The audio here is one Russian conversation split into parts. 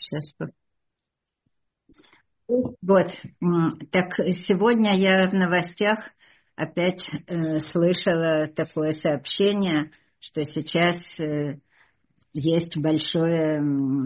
Сейчас. Вот. Так сегодня я в новостях опять слышала такое сообщение, что сейчас есть большая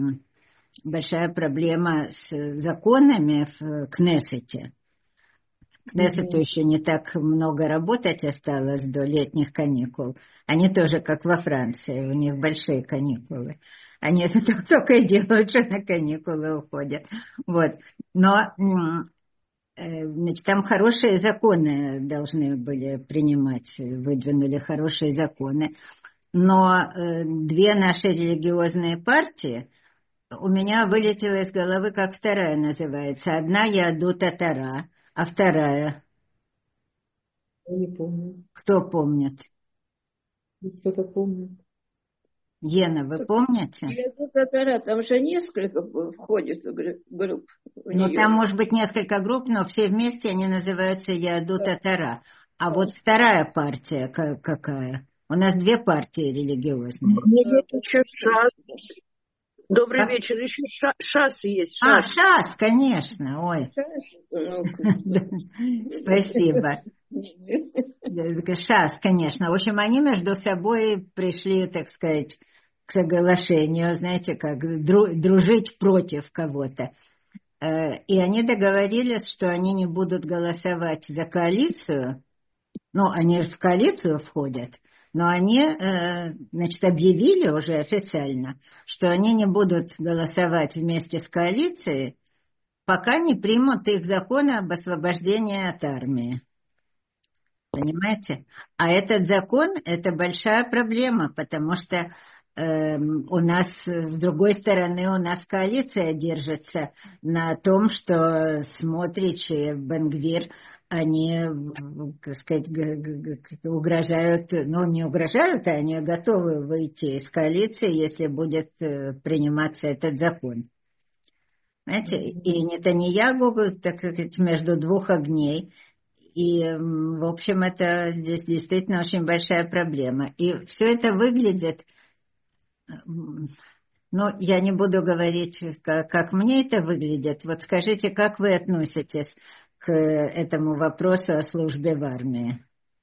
проблема с законами в Кнессете. Кнессету еще не так много работать осталось до летних каникул. Они тоже, как во Франции, у них большие каникулы. Они это только и делают, что на каникулы уходят. Вот. Но значит, там хорошие законы должны были принимать, выдвинули хорошие законы. Но две наши религиозные партии у меня вылетела из головы, как вторая называется. Одна Яхдут ха-Тора, а вторая? Я не помню. Кто помнит? Кто-то помнит. Ена, вы помните? Яхдут ха-Тора, там же несколько входит в групп. Ну, там может быть несколько групп, но все вместе они называются Яхдут ха-Тора. А вот вторая партия какая? У нас две партии религиозные. Нет, еще ШАС. Добрый вечер. Еще ШАС есть. ШАС. ШАС, конечно. Ой. Спасибо. ШАС, конечно. В общем, они между собой пришли, так сказать, к соглашению, знаете, как дружить против кого-то. И они договорились, что они не будут голосовать за коалицию. Ну, они же в коалицию входят. Но они, значит, объявили уже официально, что они не будут голосовать вместе с коалицией, пока не примут их законы об освобождении от армии. Понимаете? А этот закон – это большая проблема, потому что у нас, с другой стороны, у нас коалиция держится на том, что Смотрич и Бен-Гвир, они, так сказать, угрожают, ну, не угрожают, а они готовы выйти из коалиции, если будет приниматься этот закон. Знаете, и Нетаньяху, так сказать, между двух огней. И, в общем, это здесь действительно очень большая проблема. И все это выглядит, ну, я не буду говорить, как мне это выглядит. Вот скажите, как вы относитесь к этому вопросу о службе в армии?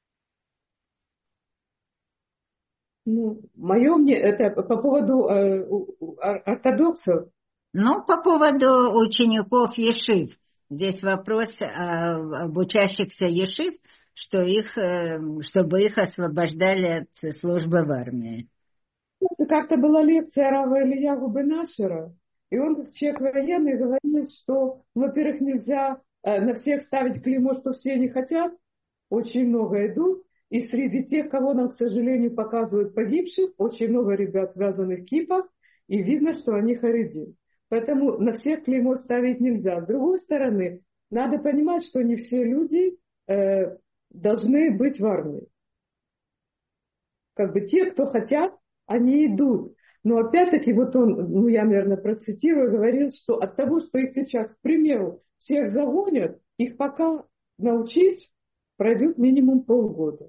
Ну, мое мнение, это по поводу ортодоксов. Ну, по поводу учеников ешив. Здесь вопрос об учащихся ешив, что чтобы их освобождали от службы в армии. Как-то была лекция Рава Ильягу бен Ашера, и он, как человек военный, говорил, что, во-первых, нельзя на всех ставить клеймо, что все не хотят, очень много идут, и среди тех, кого нам, к сожалению, показывают погибших, очень много ребят в вязаных кипах, и видно, что они харидим. Поэтому на всех клеймо ставить нельзя. С другой стороны, надо понимать, что не все люди должны быть в армии. Как бы те, кто хотят, они идут. Но опять-таки, вот он, ну я, наверное, процитирую, говорил, что от того, что их сейчас, к примеру, всех загонят, их пока научить пройдет минимум полгода.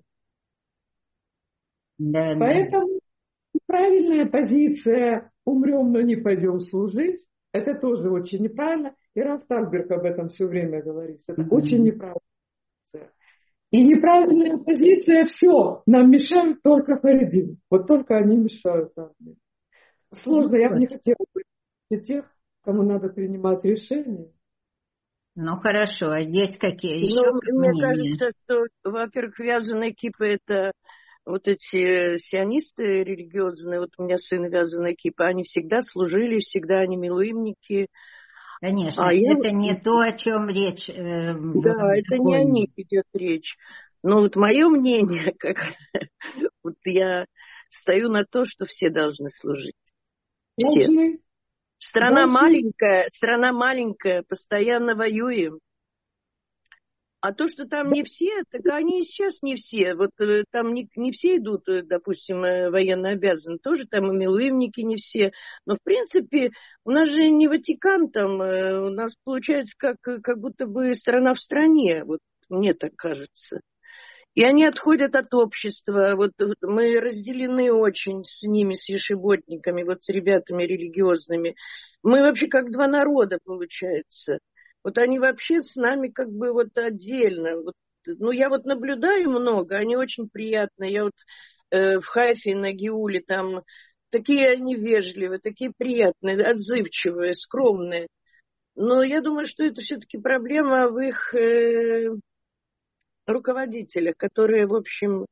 Да, поэтому правильная позиция «умрем, но не пойдем служить» это тоже очень неправильно. И Рав Тальберг об этом все время говорит. Это очень неправильная позиция. И неправильная позиция – все, нам мешают только харидим. Вот только они мешают армии. Сложно, я бы не хотела быть тех, кому надо принимать решения. Ну, хорошо, а есть какие еще мне мнения? кажется, что, во-первых, вязаные кипы – это вот эти сионисты религиозные, вот у меня сын вязаная кипа, они всегда служили, всегда они милуимники. Конечно, это не то, о чем речь. Да, это не о них идет речь. Но вот мое мнение, как вот я стою на то, что все должны служить. Все. Страна маленькая, постоянно воюем. А то, что там не все, так они и сейчас не все. Вот там не все идут, допустим, военно обязаны. Тоже там и милуимники не все. Но, в принципе, у нас же не Ватикан там. У нас получается как будто бы страна в стране. Вот мне так кажется. И они отходят от общества. Вот мы разделены очень с ними, с ешеботниками, вот с ребятами религиозными. Мы вообще как два народа, получается. Вот они вообще с нами как бы вот отдельно. Вот, ну, я вот наблюдаю много, они очень приятные. Я вот в Хайфе на Геуле там такие они вежливые, такие приятные, отзывчивые, скромные. Но я думаю, что это все-таки проблема в их руководителях, которые, в общем...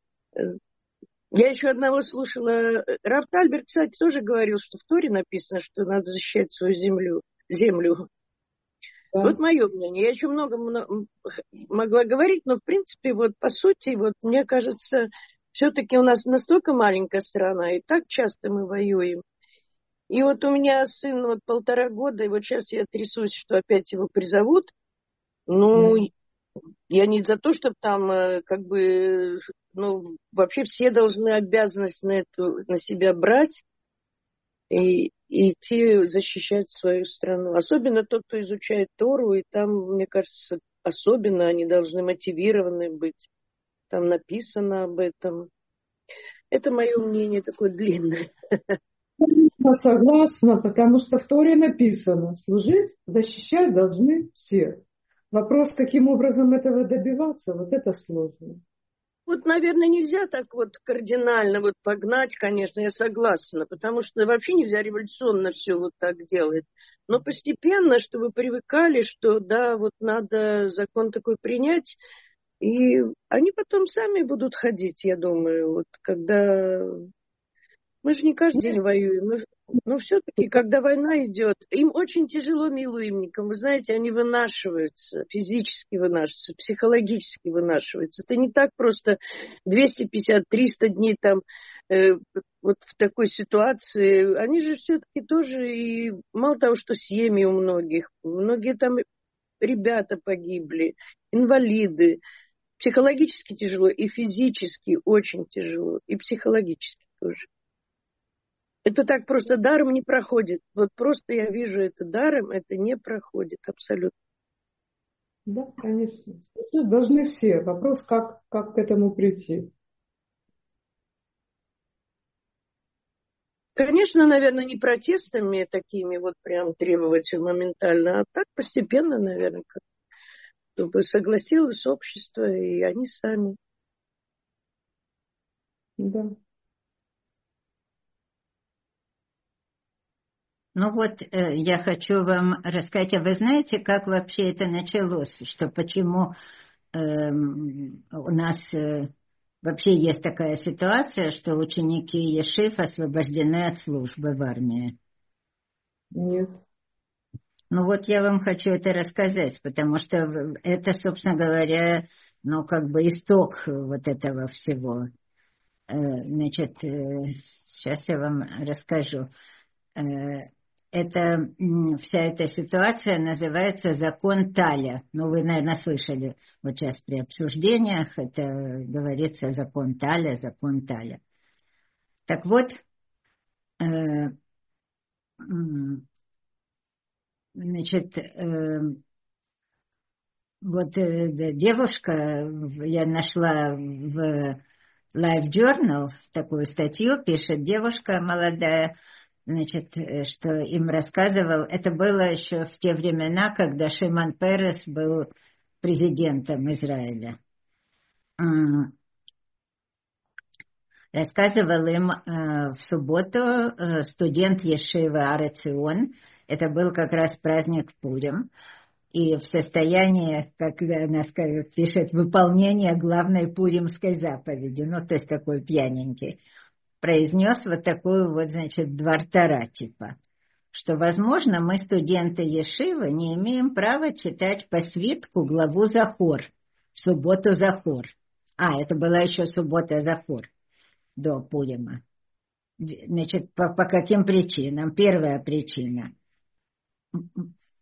Я еще одного слушала. Рав Тальберг, кстати, тоже говорил, что в Торе написано, что надо защищать свою землю. Да. Вот мое мнение. Я еще много могла говорить, но, в принципе, вот по сути, вот мне кажется, все-таки у нас настолько маленькая страна, и так часто мы воюем. И вот у меня сын вот 1,5 года, и вот сейчас я трясусь, что опять его призовут. Ну, я не за то, чтобы там как бы, ну, вообще все должны обязанность на себя брать и идти защищать свою страну. Особенно тот, кто изучает Тору, и там, мне кажется, особенно они должны мотивированы быть. Там написано об этом. Это мое мнение такое длинное. Я согласна, потому что в Торе написано, служить, защищать должны все. Вопрос, каким образом этого добиваться, вот это сложно. Вот, наверное, нельзя так вот кардинально вот погнать, конечно, я согласна, потому что вообще нельзя революционно все вот так делать. Но постепенно, чтобы привыкали, что да, вот надо закон такой принять, и они потом сами будут ходить, я думаю, вот когда... Мы же не каждый день воюем. Но все-таки, когда война идет, им очень тяжело милуимникам. Вы знаете, они вынашиваются, физически вынашиваются, психологически вынашиваются. Это не так просто 250-300 дней там вот в такой ситуации. Они же все-таки тоже, и мало того, что семьи у многие там ребята погибли, инвалиды. Психологически тяжело, и физически очень тяжело, и психологически тоже. Это так просто даром не проходит. Вот просто я вижу это даром, это не проходит абсолютно. Да, конечно. Должны все. Вопрос, как к этому прийти. Конечно, наверное, не протестами такими вот прям требовать моментально, а так постепенно, наверное, чтобы согласилось общество и они сами. Да. Ну вот, я хочу вам рассказать, а вы знаете, как вообще это началось, что почему у нас вообще есть такая ситуация, что ученики Ешив освобождены от службы в армии? Нет. Ну вот я вам хочу это рассказать, потому что это, собственно говоря, ну как бы исток вот этого всего. Значит, сейчас я вам расскажу. Вся эта ситуация называется закон Таля. Ну, вы, наверное, слышали вот сейчас при обсуждениях, это говорится закон Таля, закон Таля. Так вот, значит, вот девушка, я нашла в Life Journal такую статью, пишет девушка молодая, значит, что им рассказывал, это было еще в те времена, когда Шимон Перес был президентом Израиля. Рассказывал им в субботу студент Ешивы Ар Цион, это был как раз праздник Пурим, и в состоянии, как она пишет, выполнения главной пуримской заповеди, ну, то есть такой пьяненький, произнес вот такую вот, значит, двартара типа, что, возможно, мы, студенты Ешивы, не имеем права читать по свитку главу Захор, в субботу Захор. Это была еще суббота Захор до Пурима. Значит, по каким причинам? Первая причина.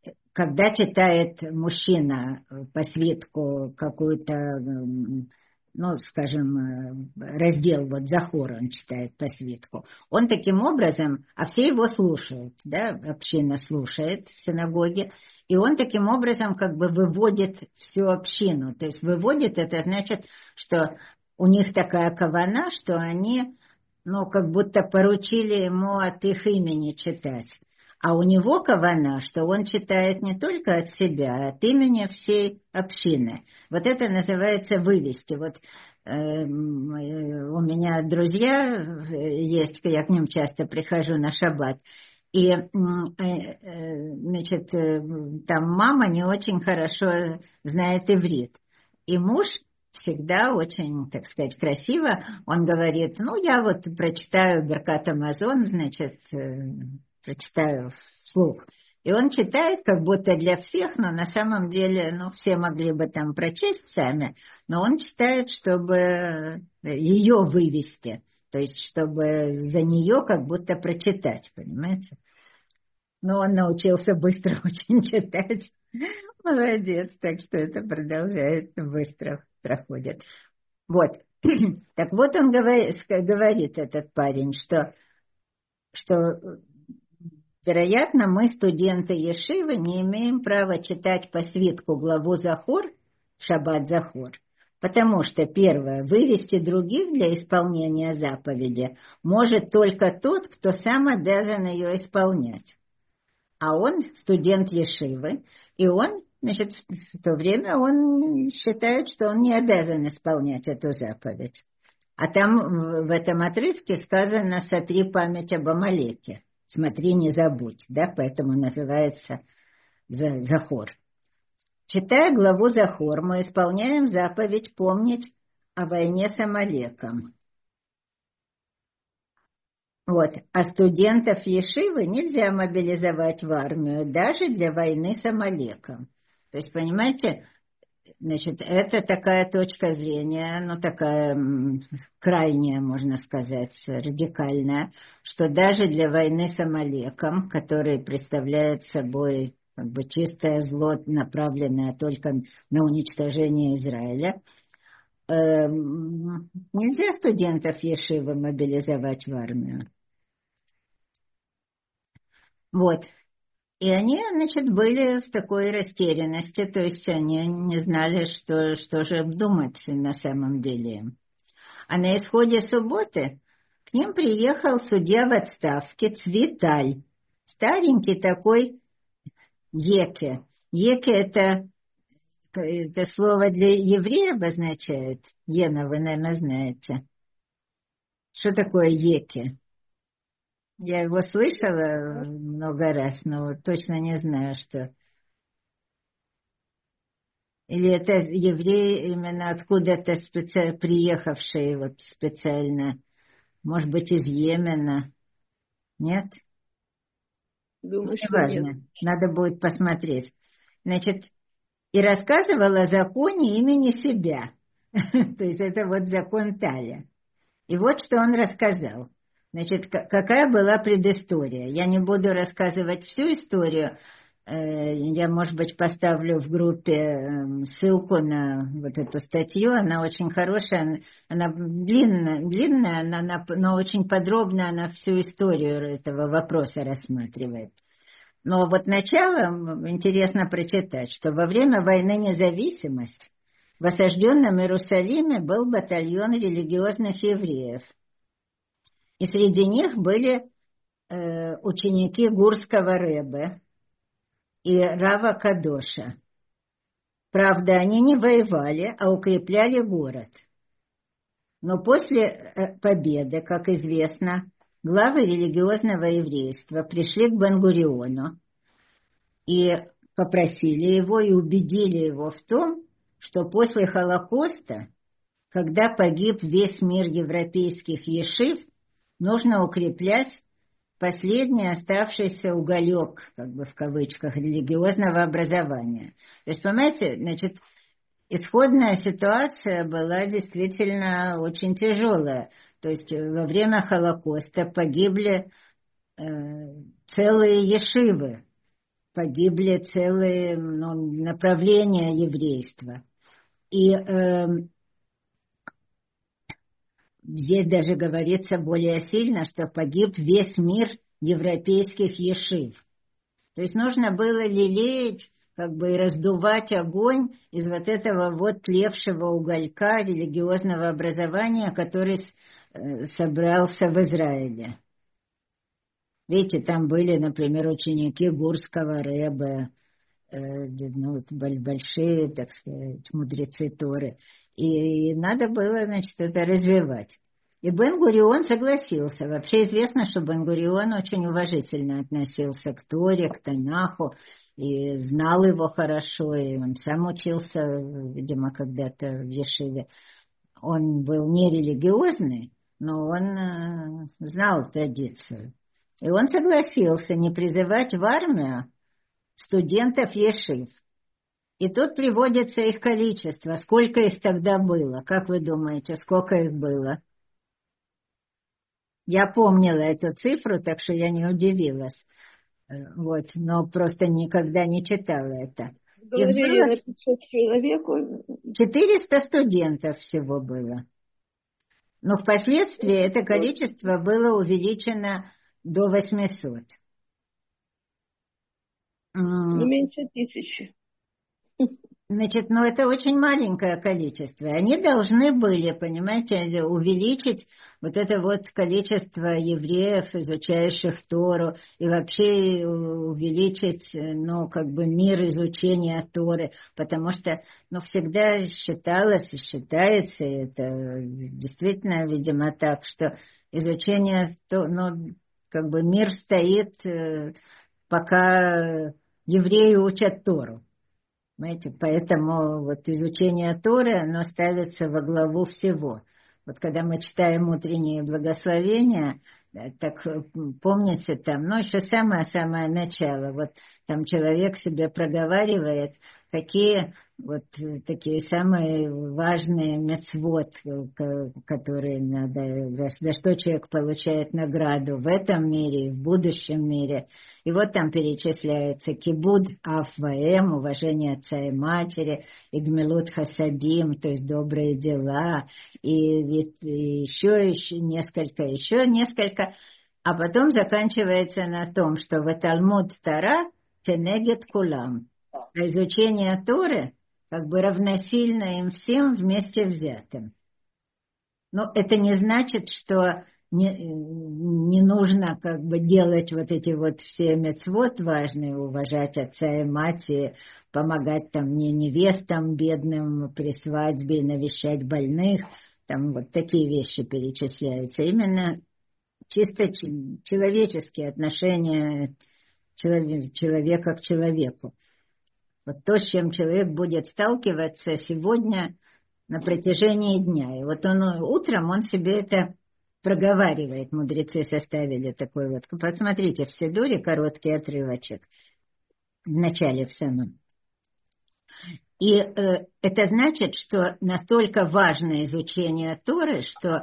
Когда читает мужчина по свитку какую-то ну, скажем, раздел вот Захор он читает по свитку, он таким образом, а все его слушают, да, община слушает в синагоге, и он таким образом как бы выводит всю общину. То есть выводит, это значит, что у них такая кавана, что они, ну, как будто поручили ему от их имени читать. А у него кавана, что он читает не только от себя, а от имени всей общины. Вот это называется вывести. Вот у меня друзья есть, я к ним часто прихожу на шаббат. И, значит, там мама не очень хорошо знает иврит. И муж всегда очень, так сказать, красиво, он говорит, ну, я вот прочитаю Беркат Амазон, значит, прочитаю вслух. И он читает как будто для всех, но на самом деле, ну, все могли бы там прочесть сами, но он читает, чтобы ее вывести, то есть чтобы за нее как будто прочитать, понимаете? Но он научился быстро очень читать. Молодец, так что это продолжает, быстро проходит. Вот. Так вот он говорит, этот парень, что вероятно, мы, студенты Ешивы, не имеем права читать по свитку главу Захор, Шаббат Захор, потому что, первое, вывести других для исполнения заповеди может только тот, кто сам обязан ее исполнять. А он студент Ешивы, и он, значит, в то время он считает, что он не обязан исполнять эту заповедь. А там в этом отрывке сказано «сотри память об Амалеке». Смотри, не забудь, да, поэтому называется Захор. Читая главу Захор, мы исполняем заповедь помнить о войне с Амалеком. Вот. А студентов Ешивы нельзя мобилизовать в армию, даже для войны с Амалеком. То есть, понимаете, значит, это такая точка зрения, ну, такая крайняя, можно сказать, радикальная, что даже для войны с Амалеком, который представляет собой как бы чистое зло, направленное только на уничтожение Израиля, нельзя студентов Ешивы мобилизовать в армию. Вот. И они, значит, были в такой растерянности, то есть они не знали, что же думать на самом деле. А на исходе субботы к ним приехал судья в отставке Цвиталь, старенький такой Еке. Еке это слово для еврея обозначает. Ена, вы, наверное, знаете. Что такое Еке? Я его слышала много раз, но точно не знаю, что. Или это евреи именно откуда-то приехавшие вот специально, может быть, из Йемена. Нет? Думаю, что неважно. нет. Надо будет посмотреть. Значит, и рассказывал о законе имени себя. То есть это вот закон Таля. И вот что он рассказал. Значит, какая была предыстория. Я не буду рассказывать всю историю. Я, может быть, поставлю в группе ссылку на вот эту статью. Она очень хорошая. Она длинная, но очень подробно она всю историю этого вопроса рассматривает. Но вот начало интересно прочитать, что во время войны независимости в осажденном Иерусалиме был батальон религиозных евреев. И среди них были ученики Гурского Ребе и Рава Кадоша. Правда, они не воевали, а укрепляли город. Но после победы, как известно, главы религиозного еврейства пришли к Бен-Гуриону и попросили его и убедили его в том, что после Холокоста, когда погиб весь мир европейских ешив, нужно укреплять последний оставшийся уголек, как бы в кавычках, религиозного образования. То есть, понимаете, значит, исходная ситуация была действительно очень тяжелая. То есть во время Холокоста погибли целые ешивы, погибли целые направления еврейства. И здесь даже говорится более сильно, что погиб весь мир европейских ешив. То есть нужно было лелеять, как бы и раздувать огонь из вот этого вот тлевшего уголька религиозного образования, который собрался в Израиле. Видите, там были, например, ученики Гурского рэбе, ну, большие, так сказать, мудрецы Торы. И надо было, значит, это развивать. И Бен-Гурион согласился. Вообще известно, что Бен-Гурион очень уважительно относился к Торе, к Танаху, и знал его хорошо, и он сам учился, видимо, когда-то в Ешиве. Он был не религиозный, но он знал традицию. И он согласился не призывать в армию студентов Ешив. И тут приводится их количество. Сколько их тогда было? Как вы думаете, сколько их было? Я помнила эту цифру, так что я не удивилась. Вот, но просто никогда не читала это. Говорили на 500 человек. 400 студентов всего было. Но впоследствии это количество было увеличено до 800. Ну, меньше 1000. Значит, ну это очень маленькое количество. Они должны были, понимаете, увеличить вот это вот количество евреев, изучающих Тору, и вообще увеличить, ну, как бы мир изучения Торы, потому что, ну, всегда считалось и считается, и это действительно, видимо, так, что изучение, ну, как бы мир стоит, пока евреи учат Тору. Понимаете, поэтому вот изучение Торы, оно ставится во главу всего. Вот когда мы читаем утренние благословения, так помните там, ну еще самое-самое начало, вот там человек себе проговаривает, какие вот такие самые важные мицвот, которые надо, за что человек получает награду в этом мире и в будущем мире. И вот там перечисляется кибуд ав ваэм, уважение отца и матери, и гмилут хасадим, то есть добрые дела, и еще несколько, а потом заканчивается на том, что в Талмуд Тора кенегет кулам, а изучение Торы как бы равносильно им всем вместе взятым. Но это не значит, что не нужно как бы делать вот эти вот все мицвот важные, уважать отца и мать, и помогать там невестам бедным при свадьбе, навещать больных, там вот такие вещи перечисляются. Именно чисто человеческие отношения человека к человеку. Вот то, с чем человек будет сталкиваться сегодня на протяжении дня. И вот утром он себе это проговаривает. Мудрецы составили такой вот. Посмотрите, в Сидуре короткий отрывочек. В начале в самом. И это значит, что настолько важно изучение Торы, что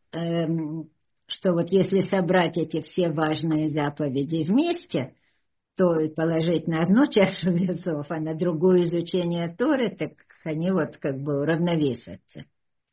вот если собрать эти все важные заповеди вместе, то положить на одну чашу весов, а на другую изучение Торы, так они вот как бы уравновесятся.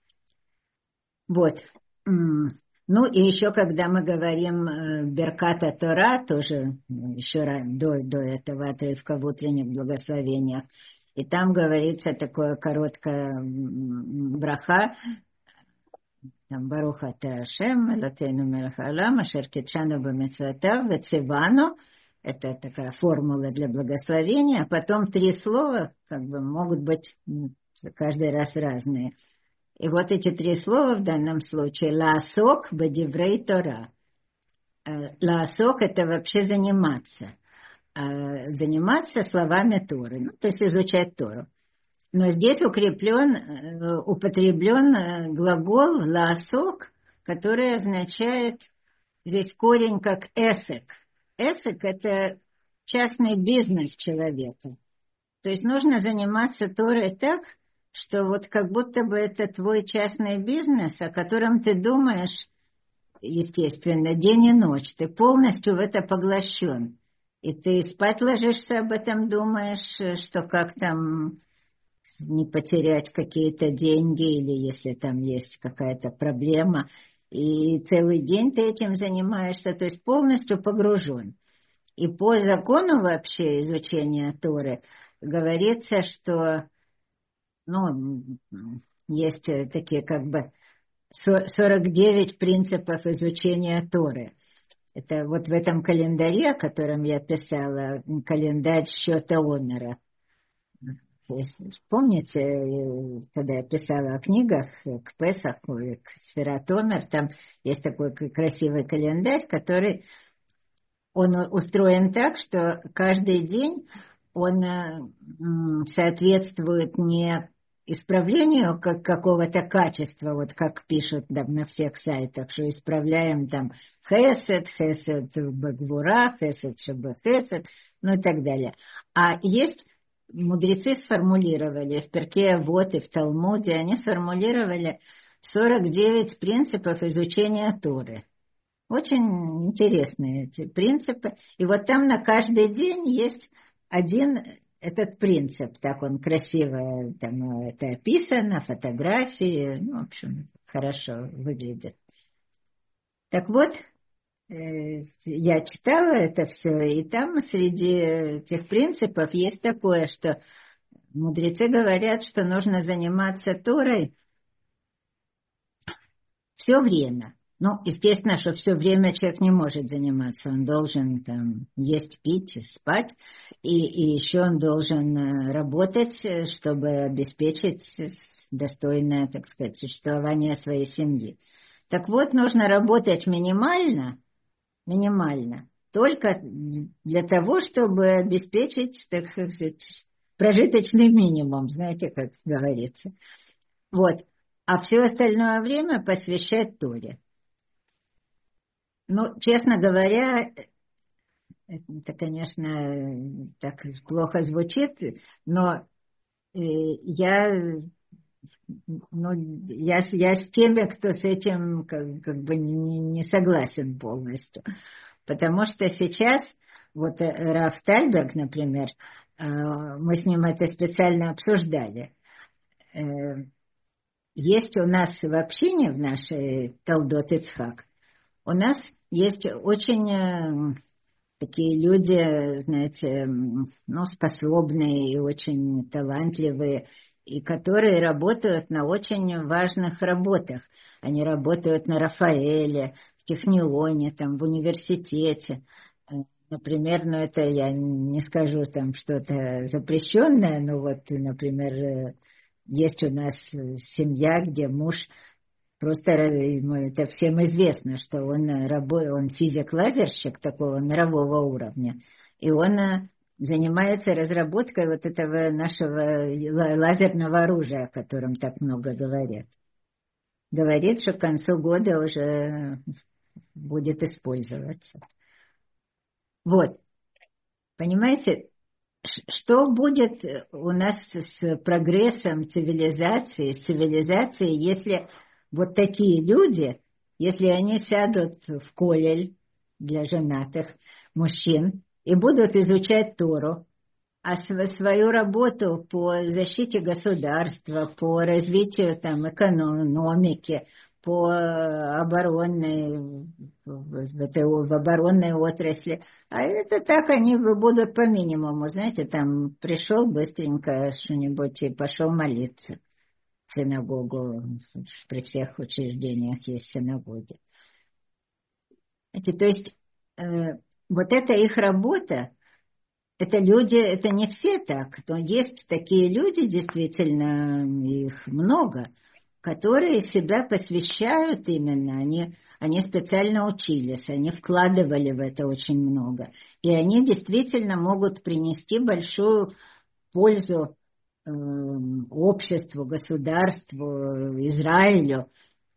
Вот. Ну и еще, когда мы говорим Берката Тора, тоже еще до этого отрывка в утренних благословениях, и там говорится такое короткое браха, там Баруха Ата Ашем, Элокейну мелех хаолам, ашер кидшану бамицвотав вецивану. Это такая формула для благословения. А потом 3 слова как бы могут быть каждый раз разные. И вот эти 3 слова в данном случае лаасок бадиврей Тора. Лаасок — это вообще заниматься. Заниматься словами Торы, ну, то есть изучать Тору. Но здесь употреблен глагол лаасок, который означает здесь корень как эсек. Эсек — это частный бизнес человека. То есть нужно заниматься Торой так, что вот как будто бы это твой частный бизнес, о котором ты думаешь, естественно, день и ночь. Ты полностью в это поглощен. И ты спать ложишься, об этом думаешь, что как там не потерять какие-то деньги или если там есть какая-то проблема. И целый день ты этим занимаешься, то есть полностью погружен. И по закону вообще изучения Торы говорится, что есть такие как бы 49 принципов изучения Торы. Это вот в этом календаре, о котором я писала, календарь счета Омера. Помните, когда я писала о книгах к Песаху, к Сфират Омер, там есть такой красивый календарь, который он устроен так, что каждый день он соответствует не исправлению какого-то качества, вот как пишут там на всех сайтах, что исправляем там хесед багвура, хесед шабахесед, ну и так далее. А есть мудрецы сформулировали в Перке вот и в Талмуде, они сформулировали 49 принципов изучения Торы. Очень интересные эти принципы. И вот там на каждый день есть один этот принцип. Так он красиво, там это описано, фотографии. В общем, хорошо выглядит. Так вот, я читала это все, и там среди этих принципов есть такое, что мудрецы говорят, что нужно заниматься Торой все время. Естественно, что все время человек не может заниматься. Он должен там есть, пить, спать. И еще он должен работать, чтобы обеспечить достойное, так сказать, существование своей семьи. Так вот, нужно работать минимально, только для того, чтобы обеспечить, так сказать, прожиточный минимум, знаете, как говорится. Вот. А все остальное время посвящать Торе. Честно говоря, это, конечно, так плохо звучит, но я с теми, кто с этим как бы не согласен полностью. Потому что сейчас, вот Рав Тальберг, например, мы с ним это специально обсуждали. Есть у нас в общине, в нашей Толдот Ицхак, у нас есть очень такие люди, знаете, способные и очень талантливые, и которые работают на очень важных работах. Они работают на Рафаэле, в Технионе, там, в университете. Например, это я не скажу там что-то запрещенное, но вот, например, есть у нас семья, где муж просто, это всем известно, что он физик-лазерщик такого мирового уровня, и он занимается разработкой вот этого нашего лазерного оружия, о котором так много говорят. Говорит, что к концу года уже будет использоваться. Вот. Понимаете, что будет у нас с прогрессом цивилизации, если вот такие люди, если они сядут в колель для женатых мужчин и будут изучать Тору, а свою работу по защите государства, по развитию там экономики, по оборонной, в оборонной отрасли. А это так они будут по минимуму. Знаете, там пришел быстренько что-нибудь и пошел молиться в синагогу. При всех учреждениях есть синагоги. То есть вот это их работа. Это люди, это не все так, но есть такие люди, действительно, их много, которые себя посвящают именно, они специально учились, они вкладывали в это очень много. И они действительно могут принести большую пользу обществу, государству, Израилю,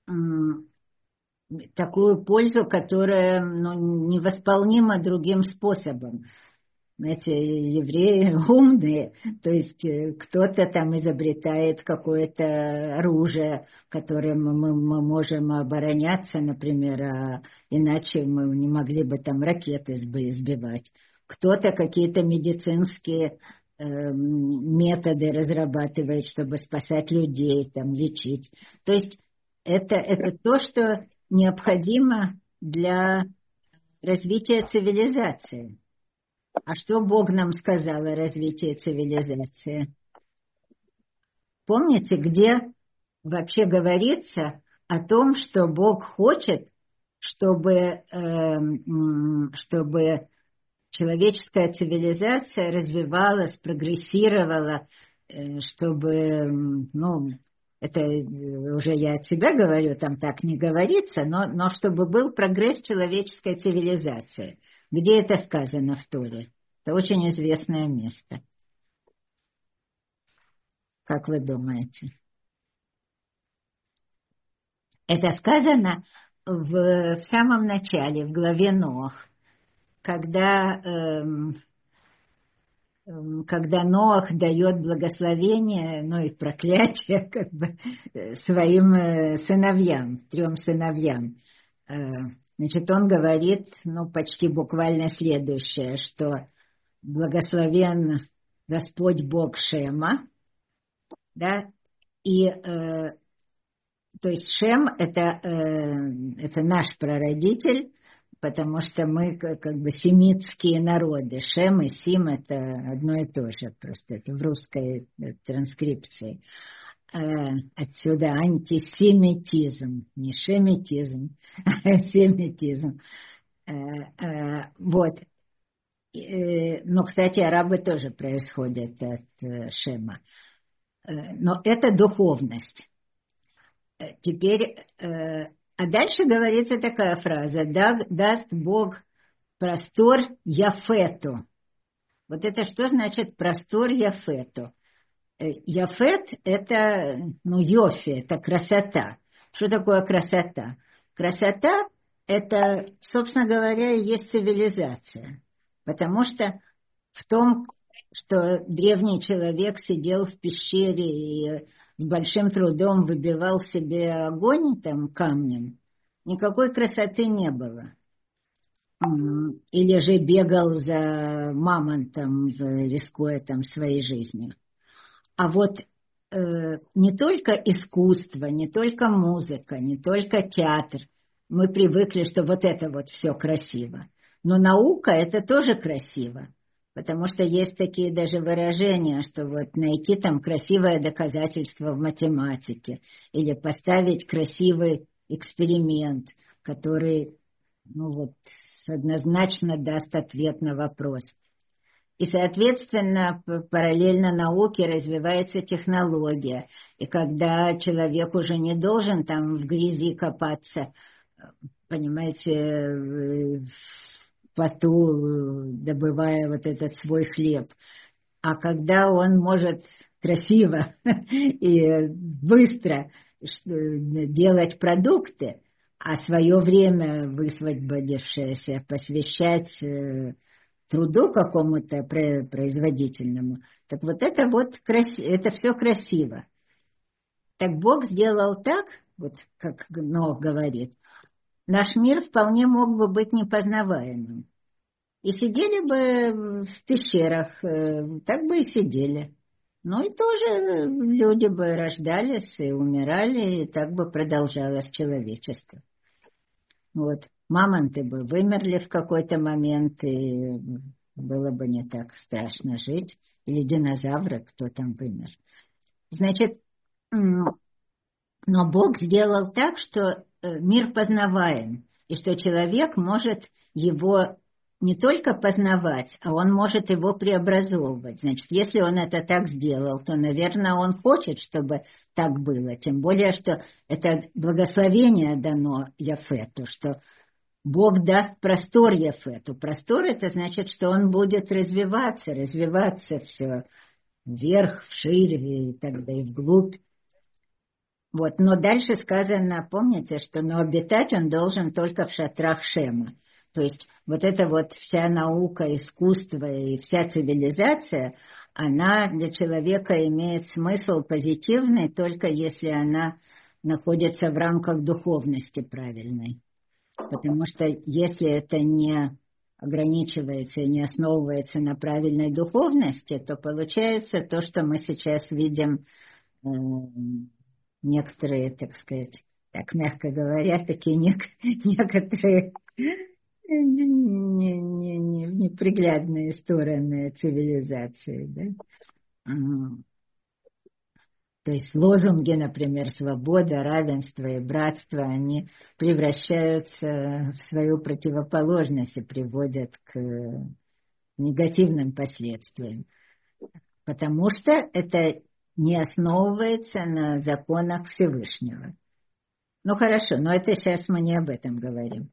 такую пользу, которая невосполнима другим способом. Эти евреи умные, то есть кто-то там изобретает какое-то оружие, которым мы можем обороняться, например, а иначе мы не могли бы там ракеты сбивать. Кто-то какие-то медицинские методы разрабатывает, чтобы спасать людей, там, лечить. То есть это то, что необходимо для развития цивилизации. А что Бог нам сказал о развитии цивилизации? Помните, где вообще говорится о том, что Бог хочет, чтобы человеческая цивилизация развивалась, прогрессировала, чтобы, это уже я от себя говорю, там так не говорится, но чтобы был прогресс человеческой цивилизации. Где это сказано в Торе? Это очень известное место. Как вы думаете? Это сказано в самом начале, в главе Ноах, когда Ноах дает благословение, и проклятие своим сыновьям, 3 сыновьям. Значит, он говорит, почти буквально следующее, что благословен Господь Бог Шема, да, и то есть Шем это наш прародитель, потому что мы семитские народы. Шем и Сим это одно и то же, просто это в русской транскрипции. Отсюда антисемитизм, не шемитизм, а семитизм. Вот. Но, кстати, арабы тоже происходят от Шема. Но это духовность. Теперь, а дальше говорится такая фраза: даст Бог простор Яфету. Вот это что значит простор Яфету? Яфет это, йофи, это красота. Что такое красота? Красота это, собственно говоря, и есть цивилизация. Потому что в том, что древний человек сидел в пещере и с большим трудом выбивал себе огонь там камнем, никакой красоты не было. Или же бегал за мамонтом, рискуя там своей жизнью. А вот не только искусство, не только музыка, не только театр, мы привыкли, что вот это вот все красиво. Но наука это тоже красиво. Потому что есть такие даже выражения, что вот найти там красивое доказательство в математике или поставить красивый эксперимент, который, однозначно даст ответ на вопрос. И, соответственно, параллельно науке развивается технология. И когда человек уже не должен там в грязи копаться, понимаете, в поту, добывая вот этот свой хлеб, а когда он может красиво и быстро делать продукты, а свое время высвободившееся посвящать труду какому-то производительному, так вот это все красиво. Так Бог сделал так, вот как Ноах говорит, наш мир вполне мог бы быть непознаваемым. И сидели бы в пещерах, так бы и сидели. И тоже люди бы рождались и умирали, и так бы продолжалось человечество. Вот. Мамонты бы вымерли в какой-то момент, и было бы не так страшно жить. Или динозавры, кто там вымер. Значит, но Бог сделал так, что мир познаваем, и что человек может его не только познавать, а он может его преобразовывать. Значит, если он это так сделал, то, наверное, он хочет, чтобы так было. Тем более, что это благословение дано Яфету, что Бог даст простор Яфету. Простор это значит, что он будет развиваться все вверх, вширь и так далее, и вглубь. Вот. Но дальше сказано, помните, что обитать он должен только в шатрах Шема. То есть вот эта вот вся наука, искусство и вся цивилизация, она для человека имеет смысл позитивный, только если она находится в рамках духовности правильной. Потому что если это не ограничивается и не основывается на правильной духовности, то получается то, что мы сейчас видим, некоторые, так сказать, так мягко говоря, такие некоторые неприглядные стороны цивилизации, да? То есть лозунги, например, свобода, равенство и братство, они превращаются в свою противоположность и приводят к негативным последствиям. Потому что это не основывается на законах Всевышнего. Ну хорошо, но это сейчас мы не об этом говорим.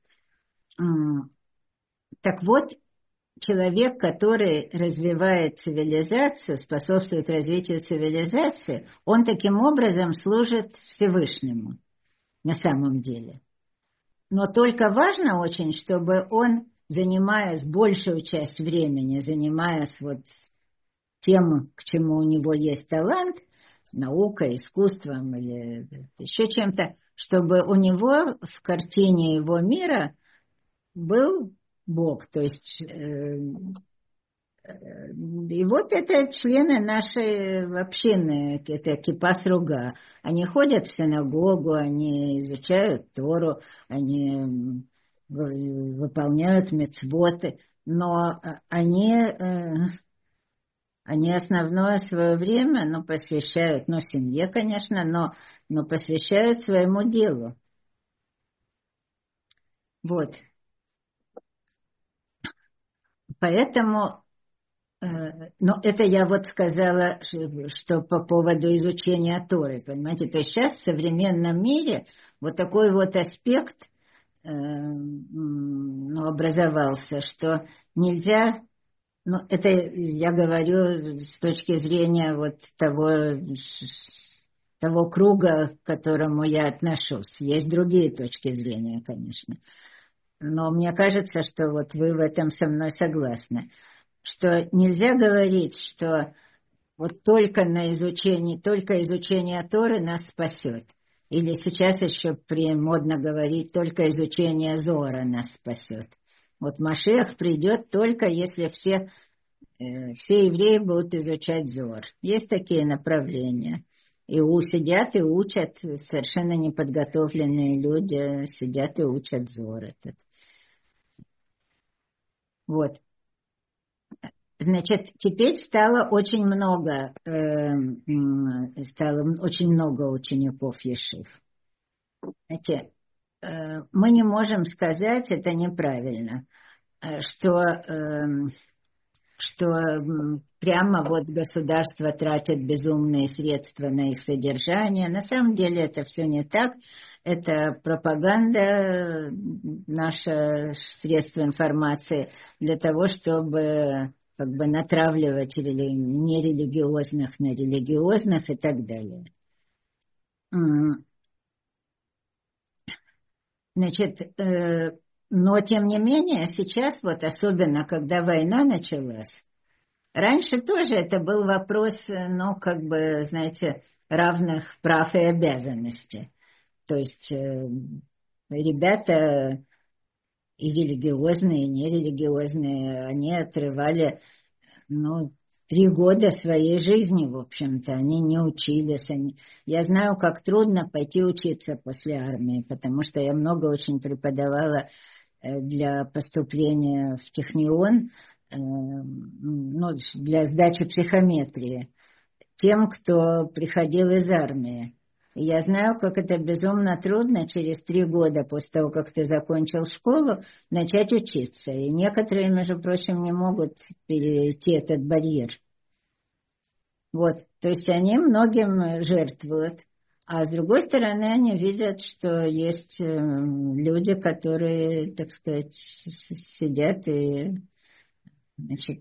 Так вот, человек, который развивает цивилизацию, способствует развитию цивилизации, он таким образом служит Всевышнему на самом деле. Но только важно очень, чтобы он, занимаясь большую часть времени, занимаясь вот тем, к чему у него есть талант, наукой, искусством или еще чем-то, чтобы у него в картине его мира был Бог, то есть и вот это члены нашей общины, это кипас руга. Они ходят в синагогу, они изучают Тору, они выполняют мицвоты, но они основное свое время посвящают, семье, конечно, но посвящают своему делу. Вот. Поэтому, но это я вот сказала, что по поводу изучения Торы, понимаете, то есть сейчас в современном мире вот такой вот аспект образовался, что нельзя, это я говорю с точки зрения вот того круга, к которому я отношусь. Есть другие точки зрения, конечно. Но мне кажется, что вот вы в этом со мной согласны, что нельзя говорить, что вот только изучение Торы нас спасет. Или сейчас еще модно говорить, только изучение Зора нас спасет. Вот Машиах придет только если все евреи будут изучать Зор. Есть такие направления. И сидят и учат, совершенно неподготовленные люди сидят и учат Зор этот. Вот. Значит, теперь стало очень много учеников ешив. Знаете, мы не можем сказать, это неправильно, что прямо вот государство тратит безумные средства на их содержание. На самом деле это все не так. Это пропаганда, наше средство информации для того, чтобы натравливать нерелигиозных на религиозных и так далее. Значит, но тем не менее сейчас вот особенно, когда война началась, раньше тоже это был вопрос, знаете, равных прав и обязанностей. То есть ребята и религиозные, и нерелигиозные, они отрывали 3 года своей жизни, в общем-то, они не учились. Я знаю, как трудно пойти учиться после армии, потому что я много очень преподавала для поступления в Технион, для сдачи психометрии, тем, кто приходил из армии. И я знаю, как это безумно трудно через 3 года после того, как ты закончил школу, начать учиться. И некоторые, между прочим, не могут перейти этот барьер. Вот, то есть они многим жертвуют. А с другой стороны, они видят, что есть люди, которые, так сказать, сидят и, значит,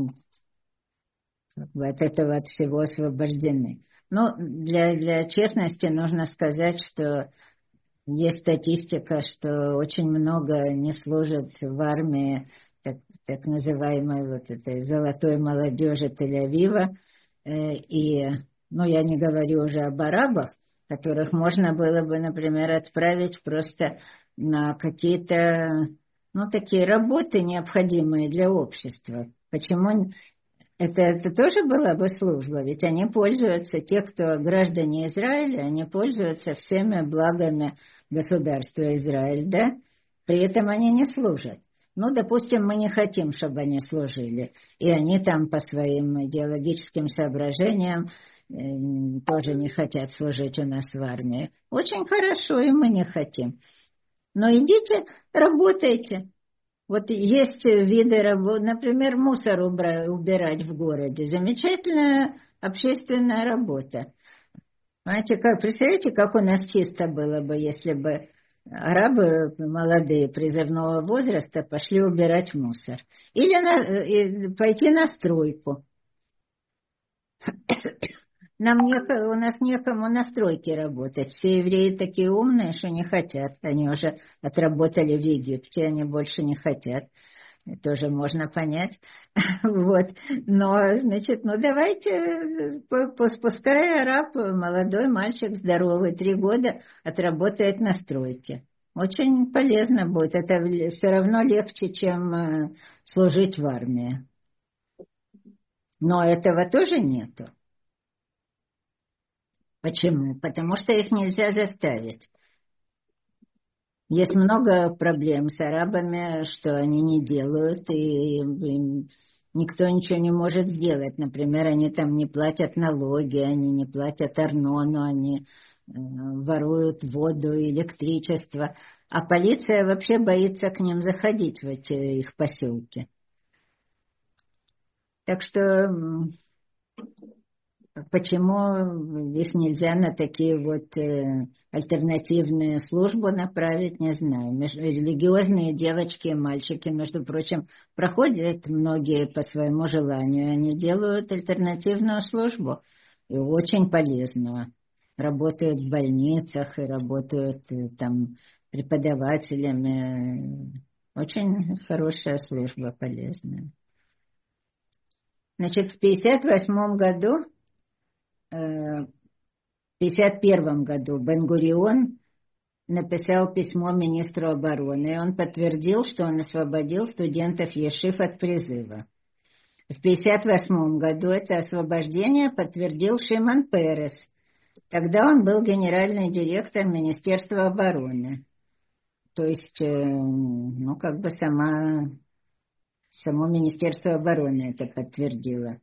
от этого от всего освобождены. Но для честности нужно сказать, что есть статистика, что очень много не служат в армии так называемой вот этой золотой молодежи Тель-Авива. И, я не говорю уже об арабах, которых можно было бы, например, отправить просто на какие-то, ну, такие работы, необходимые для общества. Почему это тоже была бы служба? Ведь они пользуются, те, кто граждане Израиля, они пользуются всеми благами государства Израиль, да? При этом они не служат. Ну, допустим, мы не хотим, чтобы они служили. И они там по своим идеологическим соображениям тоже не хотят служить у нас в армии. Очень хорошо, и мы не хотим. Но идите, работайте. Вот есть виды работы, например, мусор убирать в городе. Замечательная общественная работа. Знаете, представляете, как у нас чисто было бы, если бы арабы молодые призывного возраста пошли убирать мусор. Или пойти на стройку. У нас некому на стройке работать. Все евреи такие умные, что не хотят. Они уже отработали в Египте, они больше не хотят. Тоже можно понять. Вот. Но, значит, давайте, пускай араб, молодой мальчик, здоровый, 3 года отработает на стройке. Очень полезно будет. Это все равно легче, чем служить в армии. Но этого тоже нету. Почему? Потому что их нельзя заставить. Есть много проблем с арабами, что они не делают, и никто ничего не может сделать. Например, они там не платят налоги, они не платят арнону, они воруют воду, электричество. А полиция вообще боится к ним заходить в эти их поселки. Так что почему их нельзя на такие вот альтернативные службы направить, не знаю. Религиозные девочки и мальчики, между прочим, проходят многие по своему желанию. Они делают альтернативную службу, и очень полезную. Работают в больницах и работают там преподавателями. Очень хорошая служба, полезная. Значит, в 1958 году, в 1951 году Бен-Гурион написал письмо министру обороны, и он подтвердил, что он освободил студентов ешив от призыва. В 1958 году это освобождение подтвердил Шимон Перес. Тогда он был генеральный директор Министерства обороны. То есть, как бы само Министерство обороны это подтвердило.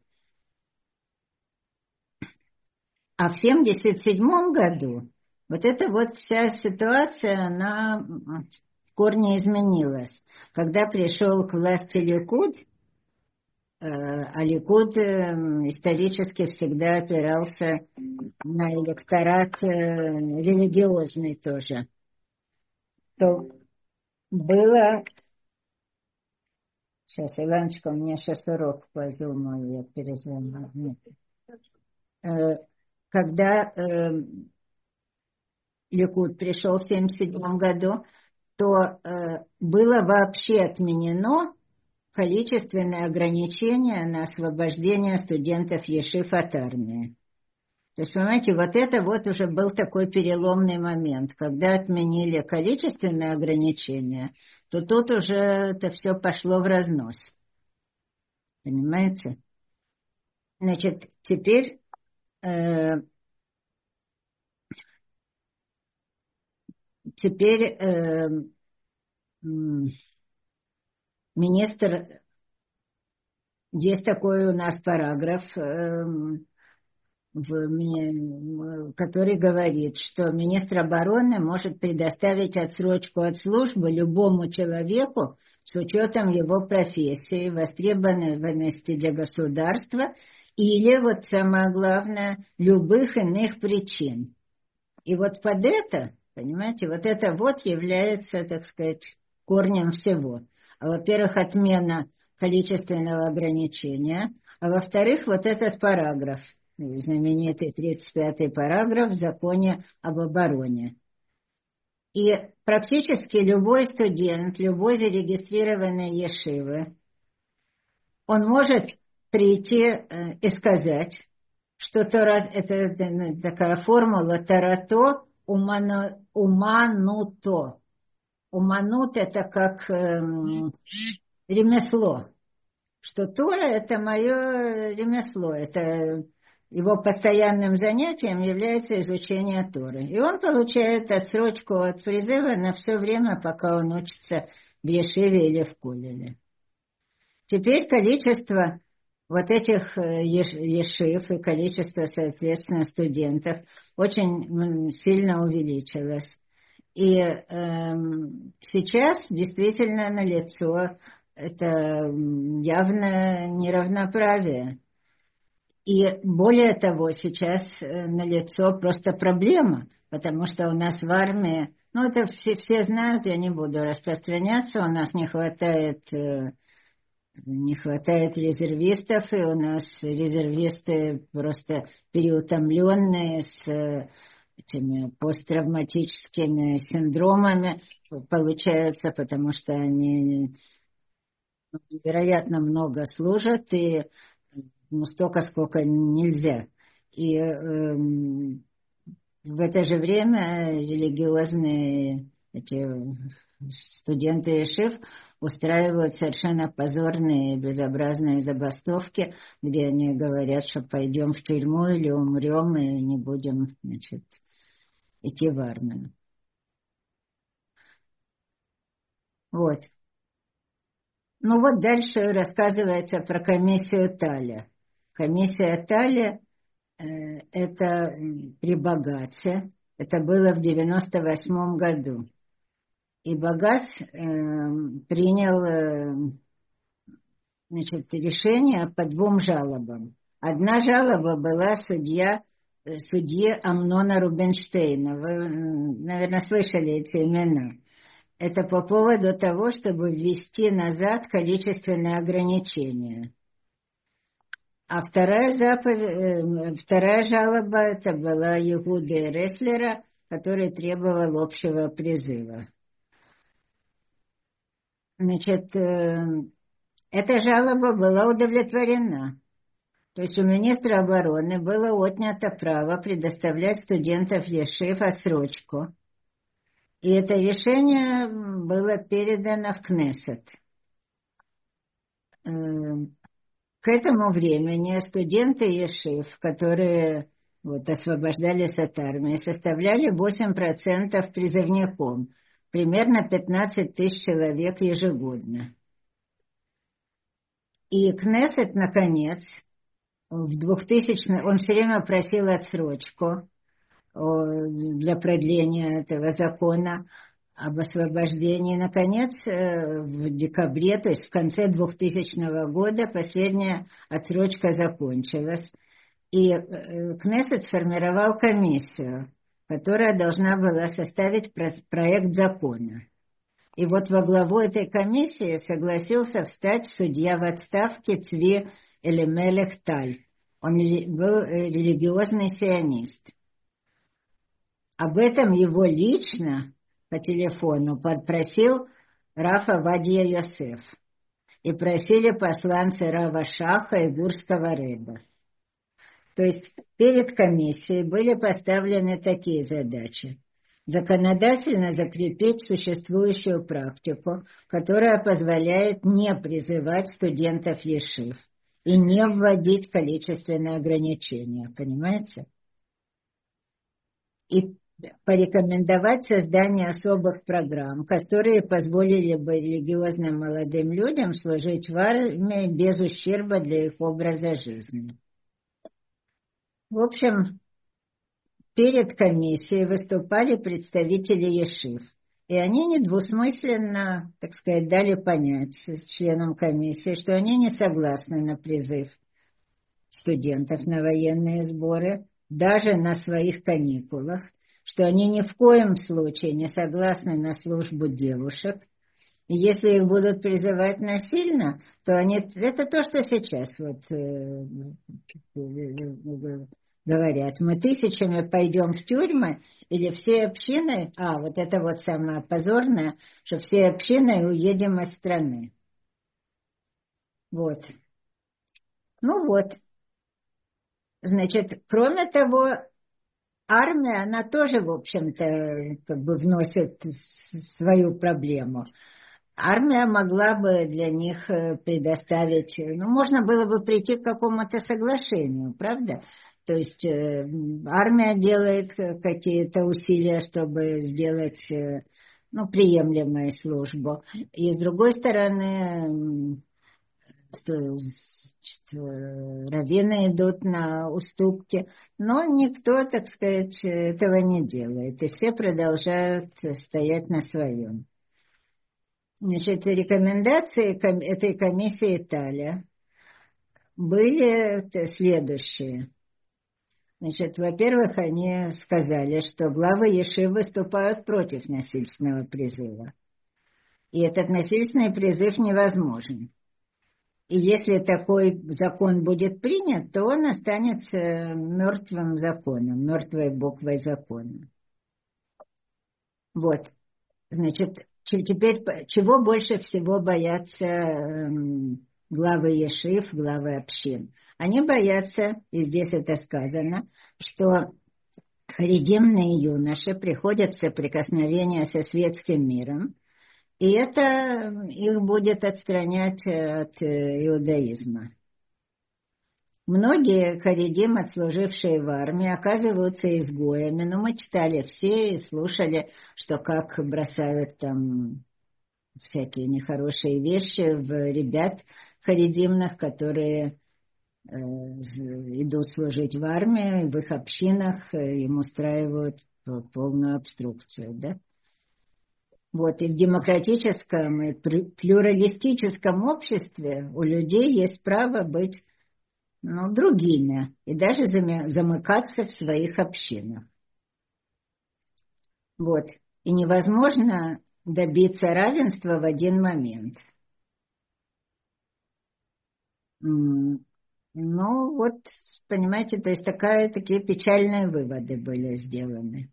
А в 1977 году вот эта вот вся ситуация, она в корне изменилась. Когда пришел к власти Ликуд, а Ликуд исторически всегда опирался на электорат религиозный тоже, то было... Сейчас, Иваночка, у меня сейчас урок по Зуму, я перезвоню. Когда Ликуд пришел в 1977 году, то было вообще отменено количественное ограничение на освобождение студентов ешив от армии. То есть, понимаете, вот это вот уже был такой переломный момент. Когда отменили количественное ограничение, то тут уже это все пошло в разнос. Понимаете? Значит, теперь... Министр, есть такой у нас параграф, который говорит, что министр обороны может предоставить отсрочку от службы любому человеку с учетом его профессии, востребованности для государства или, вот самое главное, любых иных причин. И вот под это, понимаете, вот это вот является, так сказать, корнем всего. Во-первых, отмена количественного ограничения, а во-вторых, вот этот параграф, знаменитый 35-й параграф в законе об обороне. И практически любой студент, любой зарегистрированный ешивы, он может прийти и сказать, что это такая формула «тарато умануто». уманут это как ремесло. Что Тора – это мое ремесло, это его постоянным занятием является изучение Торы. И он получает отсрочку от призыва на все время, пока он учится в Ешиве или в Колеле. Теперь количество вот этих ешив и количество, соответственно, студентов очень сильно увеличилось. И сейчас действительно налицо это явное неравноправие. И более того, сейчас налицо просто проблема, потому что у нас в армии, ну это все знают, я не буду распространяться, у нас не хватает резервистов, и у нас резервисты просто переутомленные с этими посттравматическими синдромами получаются, потому что они невероятно много служат, и столько, сколько нельзя. И в это же время религиозные эти студенты Ешив устраивают совершенно позорные, безобразные забастовки, где они говорят, что пойдем в тюрьму или умрем, и не будем, значит, идти в армию. Вот. Ну вот дальше рассказывается про комиссию Таля. Комиссия Таля это при Багаце, это было в 98 году. И Багац принял значит, решение по 2 жалобам. Одна жалоба была судье Амнона Рубинштейна. Вы, наверное, слышали эти имена. Это по поводу того, чтобы ввести назад количественные ограничения. А вторая жалоба, это была Егуды Реслера, который требовал общего призыва. Значит, эта жалоба была удовлетворена. То есть у министра обороны было отнято право предоставлять студентов Ешив отсрочку. И это решение было передано в Кнессет. К этому времени студенты Ешив, которые освобождались от армии, составляли 8% призывником, примерно 15 тысяч человек ежегодно. И Кнессет, наконец, в 2000 он все время просил отсрочку для продления этого закона об освобождении. Наконец, в декабре, то есть в конце 2000 года, последняя отсрочка закончилась. И Кнессет сформировал комиссию, которая должна была составить проект закона. И вот во главу этой комиссии согласился встать судья в отставке Цви Элимелех Таль. Он был религиозный сионист. Об этом его лично по телефону попросил Рав Авадия Йосеф. И просили посланцы Рава Шаха и Гурского Ребе. То есть перед комиссией были поставлены такие задачи. Законодательно закрепить существующую практику, которая позволяет не призывать студентов Ешив и не вводить количественные ограничения. Понимаете? И порекомендовать создание особых программ, которые позволили бы религиозным молодым людям служить в армии без ущерба для их образа жизни. В общем, перед комиссией выступали представители Ешив, и они недвусмысленно, так сказать, дали понять членам комиссии, что они не согласны на призыв студентов на военные сборы, даже на своих каникулах, что они ни в коем случае не согласны на службу девушек. И если их будут призывать насильно, то это то, что сейчас говорят. Мы тысячами пойдем в тюрьмы, или все общины, вот это вот самое позорное, что все общины уедем из страны. Вот. Ну вот. Значит, кроме того, армия, она тоже, в общем-то, как бы вносит свою проблему. Армия могла бы для них предоставить, ну, можно было бы прийти к какому-то соглашению, правда? То есть армия делает какие-то усилия, чтобы сделать, ну, приемлемую службу. И с другой стороны, раввины идут на уступки, но никто, так сказать, этого не делает, и все продолжают стоять на своем. Значит, рекомендации этой комиссии Италия были следующие. Значит, во-первых, они сказали, что главы ешив выступают против насильственного призыва. И этот насильственный призыв невозможен. И если такой закон будет принят, то он останется мертвым законом, мертвой буквой закона. Вот. Значит, теперь чего больше всего боятся главы ешив, главы общин? Они боятся, и здесь это сказано, что харидимные юноши приходят в соприкосновение со светским миром, и это их будет отстранять от иудаизма. Многие харидим, отслужившие в армии, оказываются изгоями, но мы читали все и слушали, что как бросают там всякие нехорошие вещи в ребят харидимных, которые идут служить в армии, в их общинах им устраивают полную обструкцию, да? Вот, и в демократическом и плюралистическом обществе у людей есть право быть, ну, другими и даже замыкаться в своих общинах. Вот. И невозможно добиться равенства в один момент. Ну, вот, понимаете, то есть такие печальные выводы были сделаны.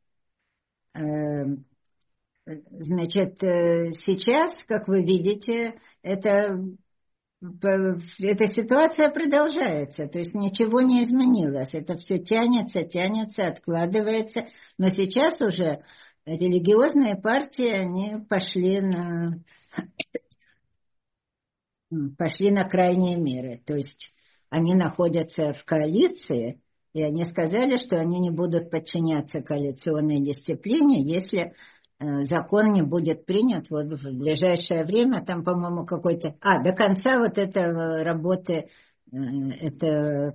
Значит, сейчас, как вы видите, эта ситуация продолжается, то есть ничего не изменилось, это все тянется, откладывается, но сейчас уже религиозные партии, они пошли на крайние меры, то есть они находятся в коалиции, и они сказали, что они не будут подчиняться коалиционной дисциплине, если закон не будет принят вот в ближайшее время, там, по-моему, до конца вот этой работы, этой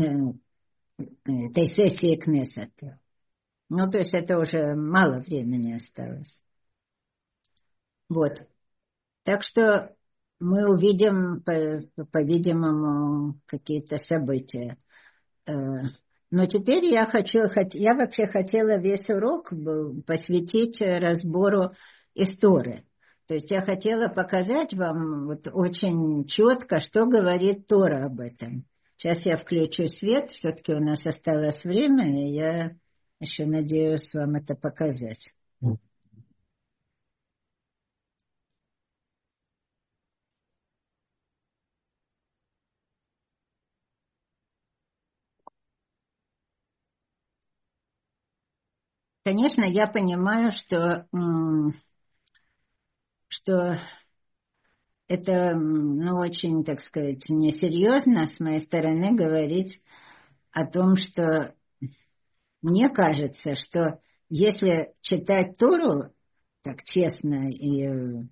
сессии Кнессета. Ну, то есть это уже мало времени осталось. Вот. Так что мы увидим, по-видимому, какие-то события. Но теперь я вообще хотела весь урок посвятить разбору истории. То есть я хотела показать вам вот очень четко, что говорит Тора об этом. Сейчас я включу свет, все-таки у нас осталось время, и я еще надеюсь вам это показать. Конечно, я понимаю, что это, ну, очень, так сказать, несерьезно с моей стороны говорить о том, что мне кажется, что если читать Тору так честно и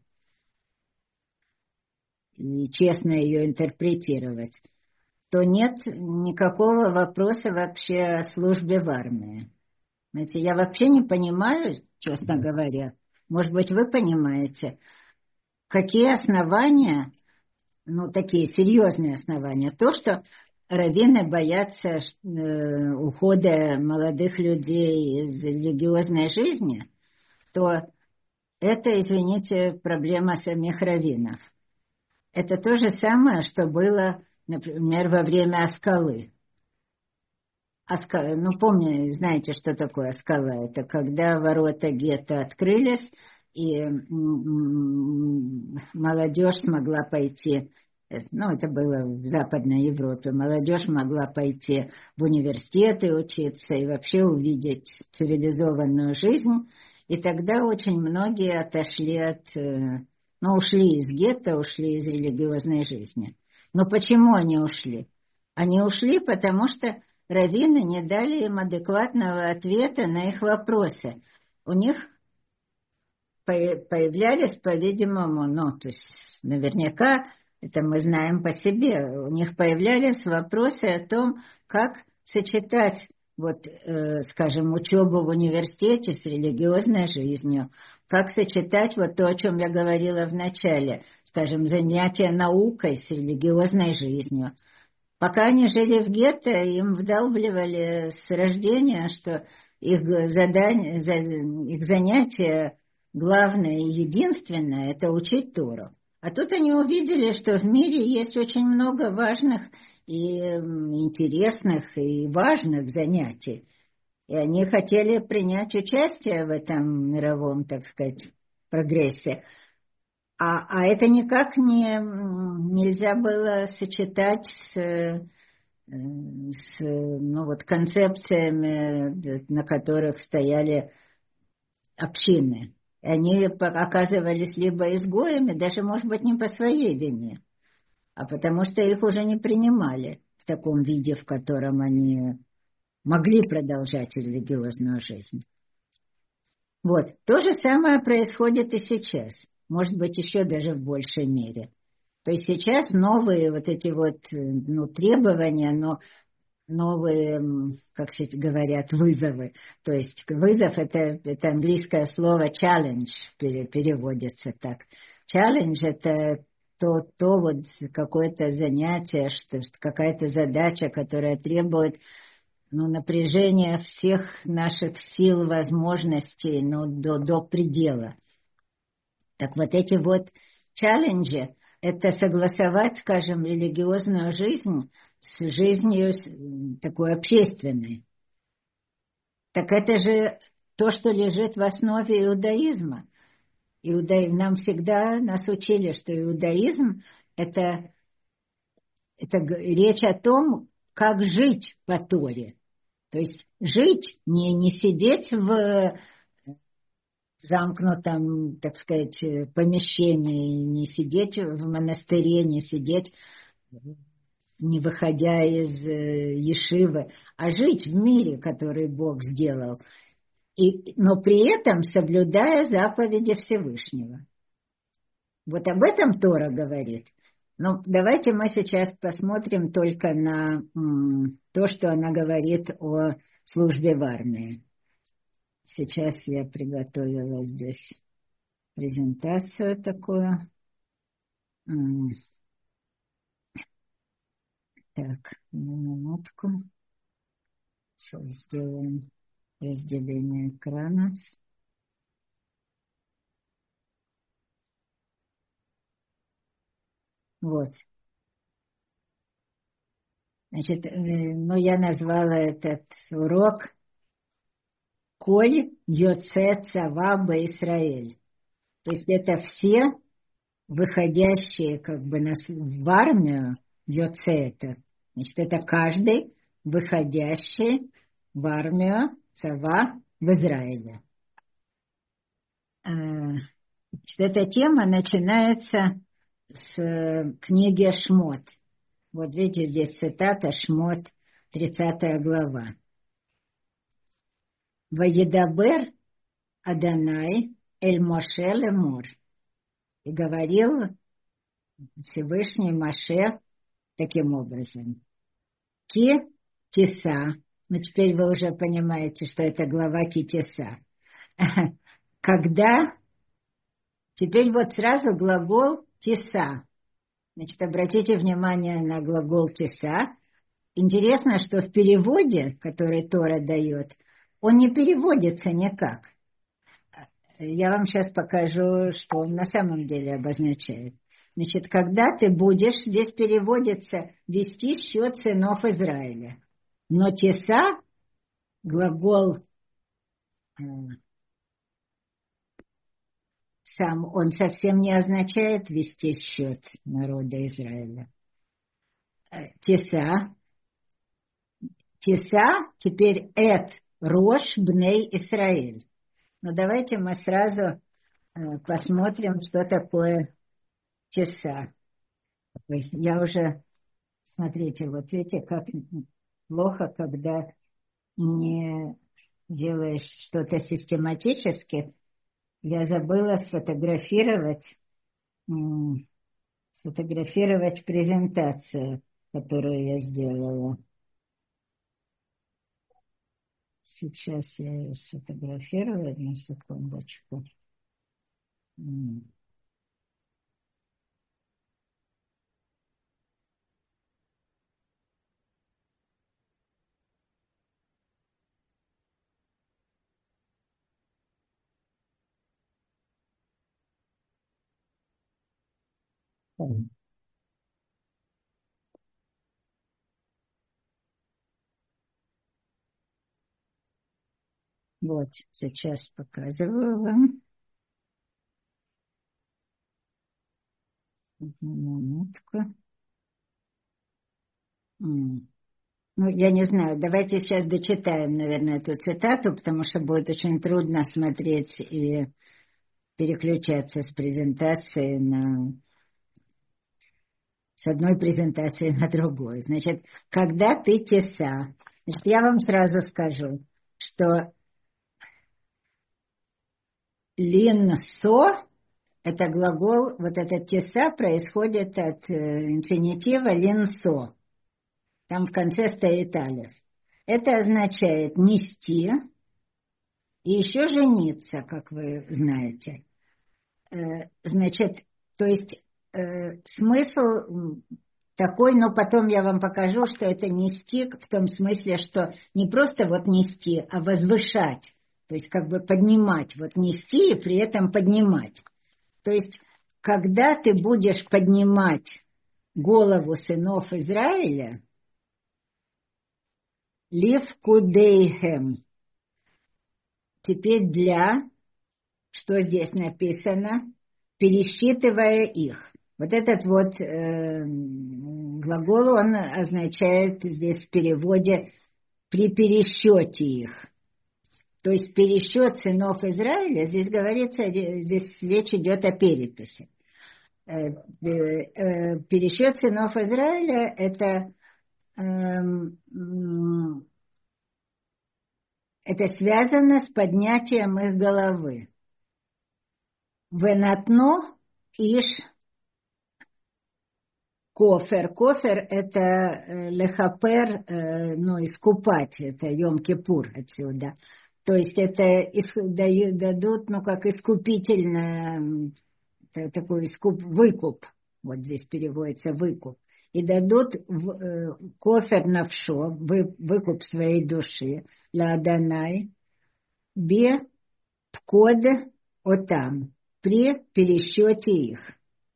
честно ее интерпретировать, то нет никакого вопроса вообще о службе в армии. Знаете, я вообще не понимаю, честно говоря, может быть, вы понимаете, какие основания, ну, такие серьезные основания, то, что раввины боятся ухода молодых людей из религиозной жизни, то это, извините, проблема самих раввинов. Это то же самое, что было, например, во время Аскалы. Ну, знаете, что такое Аскала? Это когда ворота гетто открылись, и молодежь смогла пойти Ну, это было в Западной Европе. Молодежь могла пойти в университеты учиться и вообще увидеть цивилизованную жизнь. И тогда очень многие отошли ушли из гетто, ушли из религиозной жизни. Но почему они ушли? Они ушли, потому что раввины не дали им адекватного ответа на их вопросы. У них появлялись, по-видимому, то есть наверняка, это мы знаем по себе, у них появлялись вопросы о том, как сочетать, скажем, учебу в университете с религиозной жизнью, как сочетать то, о чем я говорила в начале, скажем, занятия наукой с религиозной жизнью. Пока они жили в гетто, им вдалбливали с рождения, что их занятие главное и единственное – это учить Тору. А тут они увидели, что в мире есть очень много важных и интересных и важных занятий. И они хотели принять участие в этом мировом, так сказать, прогрессе. А это никак нельзя было сочетать с концепциями, на которых стояли общины. Они оказывались либо изгоями, даже, может быть, не по своей вине, а потому что их уже не принимали в таком виде, в котором они могли продолжать религиозную жизнь. То же самое происходит и сейчас. Может быть, еще даже в большей мере. То есть сейчас новые требования, но новые, как говорят, вызовы. То есть вызов это английское слово challenge переводится так. Challenge это какое-то занятие, какая-то задача, которая требует напряжения всех наших сил, возможностей, до предела. Так эти челленджи – это согласовать, скажем, религиозную жизнь с жизнью такой общественной. Так это же то, что лежит в основе иудаизма. Нас учили, что иудаизм – это речь о том, как жить по Торе. То есть жить, не сидеть в замкнутом, так сказать, помещении, не сидеть в монастыре, не сидеть, не выходя из ешивы, а жить в мире, который Бог сделал, но при этом соблюдая заповеди Всевышнего. Об этом Тора говорит. Но давайте мы сейчас посмотрим только на то, что она говорит о службе в армии. Сейчас я приготовила здесь презентацию такую. Так, минутку. Сейчас сделаем разделение экрана. Значит, я назвала этот урок «Коль йоце цава бе-Исраэль». То есть это все выходящие в армию, йоце это. Значит, это каждый выходящий в армию цава в Израиле. Значит, эта тема начинается с книги Шмот. Видите, здесь цитата, Шмот, 30 глава. «Ваедабер Адонай эль Моше лемор». И говорил Всевышний Моше таким образом. Ки тиса. Теперь вы уже понимаете, что это глава Ки-Тиса. Когда... Теперь сразу глагол тиса. Значит, обратите внимание на глагол тиса. Интересно, что в переводе, который Тора дает, он не переводится никак. Я вам сейчас покажу, что он на самом деле обозначает. Значит, когда ты будешь, здесь переводится вести счет сынов Израиля. Но тиса, глагол сам, он совсем не означает вести счет народа Израиля. Теса, теперь эт рош бней Исраиль. Но давайте мы сразу посмотрим, что такое теса. Я уже, смотрите, вот видите, как плохо, когда не делаешь что-то систематически. Я забыла сфотографировать презентацию, которую я сделала. Сейчас я ее сфотографирую, одну секундочку. Вот, сейчас показываю вам. Одну минутку. Ну, я не знаю, давайте сейчас дочитаем, наверное, эту цитату, потому что будет очень трудно смотреть и переключаться с презентации с одной презентации на другую. Значит, когда ты теса, значит, я вам сразу скажу, что линсо, это глагол, вот этот теса происходит от инфинитива линсо. Там в конце стоит алеф. Это означает нести и еще жениться, как вы знаете. Значит, то есть смысл такой, но потом я вам покажу, что это нести в том смысле, что не просто вот нести, а возвышать. То есть как бы поднимать, вот нести и при этом поднимать. То есть когда ты будешь поднимать голову сынов Израиля, ливкудейхем, теперь что здесь написано, пересчитывая их. Вот этот вот глагол, он означает здесь в переводе при пересчете их. То есть пересчет сынов Израиля, здесь говорится, здесь речь идет о переписи. Пересчет сынов Израиля это связано с поднятием их головы. Венатно иш кофер. Кофер – это лехапер, искупать, это Йом-Кипур отсюда. То есть это дадут, как искупительное, такой выкуп. Вот здесь переводится выкуп. И дадут кофер навшо, выкуп своей души, ла Аданай, бе пкод отам, при пересчете их.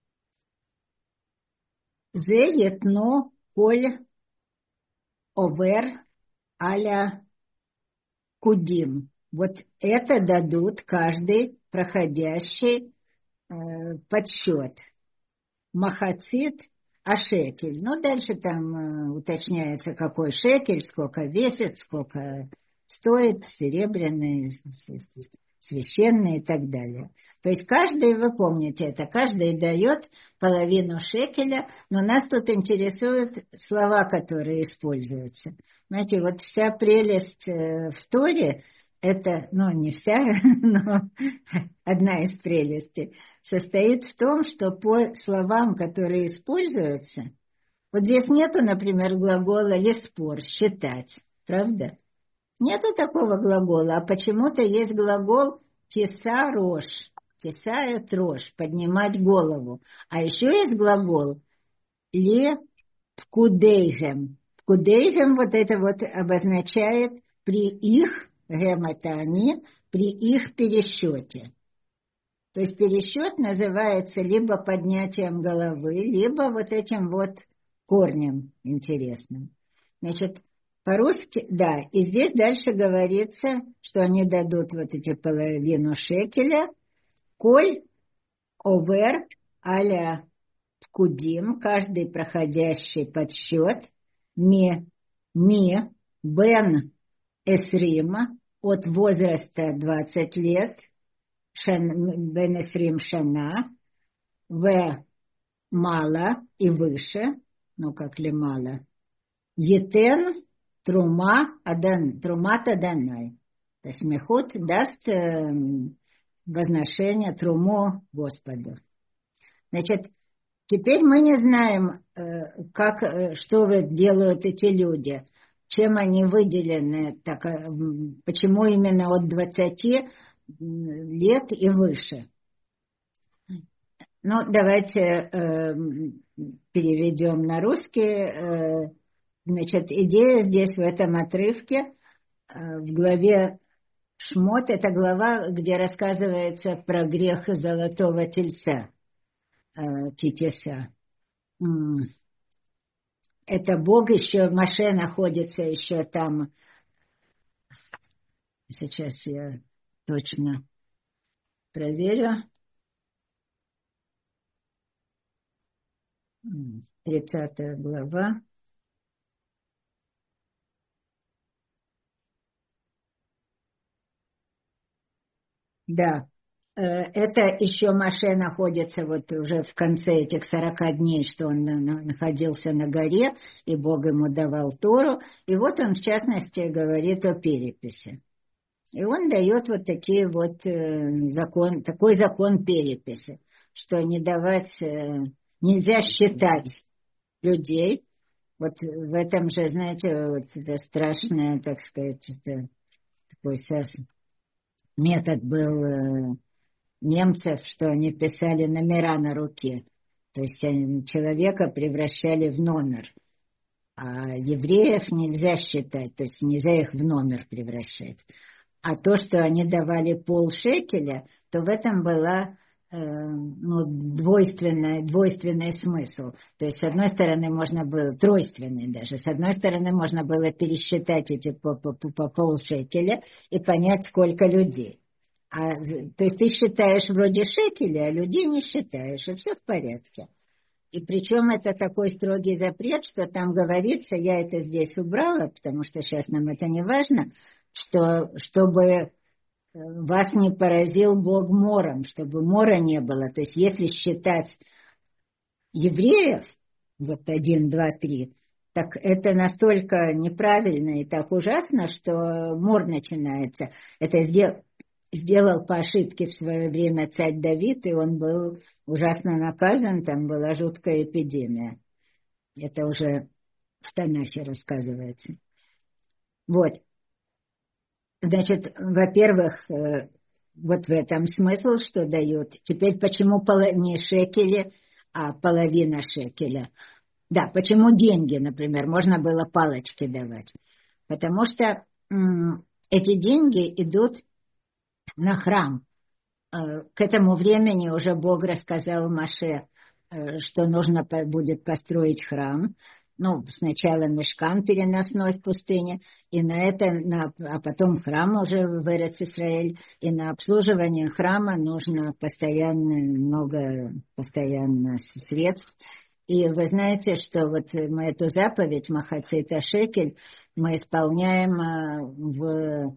Зе етно коль овер аля кудим. Вот это дадут каждый проходящий подсчет. Махацит, а шекель. Ну, дальше там уточняется, какой шекель, сколько весит, сколько стоит, серебряный, священный и так далее. То есть каждый, вы помните это, каждый дает половину шекеля, но нас тут интересуют слова, которые используются. Знаете, вот вся прелесть в Торе, это, не вся, но одна из прелестей, состоит в том, что по словам, которые используются, вот здесь нету, например, глагола леспор, считать, правда? Нету такого глагола, а почему-то есть глагол теса рош, тесает рош, поднимать голову. А еще есть глагол ле пкудейгем. Пкудейгем вот это вот обозначает при их, гем это они, при их пересчете. То есть пересчет называется либо поднятием головы, либо вот этим вот корнем интересным. Значит, по-русски, да, и здесь дальше говорится, что они дадут вот эти половину шекеля, коль Овер аля пкудим, каждый проходящий подсчет, ми бен эсрима, от возраста 20 лет, бен эсрим шана, в мало и выше, ну как ли мало, етен трумат аданай. То есть мехут даст возношение труму Господу. Значит, теперь мы не знаем, что делают эти люди, чем они выделены, почему именно от 20 лет и выше. Ну, давайте переведем на русский. Значит, идея здесь в этом отрывке, в главе Шмот, это глава, где рассказывается про грех золотого тельца, Китеса. Это Бог еще, Моше находится еще там. Сейчас я точно проверю. 30 глава. Да, это еще Моше находится вот уже в конце этих 40 дней, что он находился на горе, и Бог ему давал Тору. И вот он, в частности, говорит о переписи. И он дает вот такие вот такой закон переписи, что нельзя считать людей. Вот в этом же, знаете, вот это страшное, так сказать, это такой метод был немцев, что они писали номера на руке. То есть человека превращали в номер. А евреев нельзя считать, то есть нельзя их в номер превращать. А то, что они давали полшекеля, то в этом была двойственный смысл. То есть, с одной стороны, можно было, тройственный даже, с одной стороны, можно было пересчитать эти по полшекеля и понять, сколько людей. То есть, ты считаешь вроде шекеля, а людей не считаешь, и все в порядке. И причем это такой строгий запрет, что там говорится, я это здесь убрала, потому что сейчас нам это не важно, чтобы вас не поразил Бог мором, чтобы мора не было. То есть если считать евреев, вот 1, 2, 3, так это настолько неправильно и так ужасно, что мор начинается. Это сделал по ошибке в свое время царь Давид, и он был ужасно наказан, там была жуткая эпидемия. Это уже в Танахе рассказывается. Вот. Значит, во-первых, вот в этом смысл, что дают. Теперь почему не шекели, а половина шекеля? Да, почему деньги, например, можно было палочки давать? Потому что эти деньги идут на храм. К этому времени уже Бог рассказал Моше, что нужно будет построить храм. Ну, сначала мишкан переносной в пустыне, и а потом храм уже в Эрец-Исраэль, и на обслуживание храма нужно постоянно средств. И вы знаете, что вот мы эту заповедь Махацит а-Шекель мы исполняем в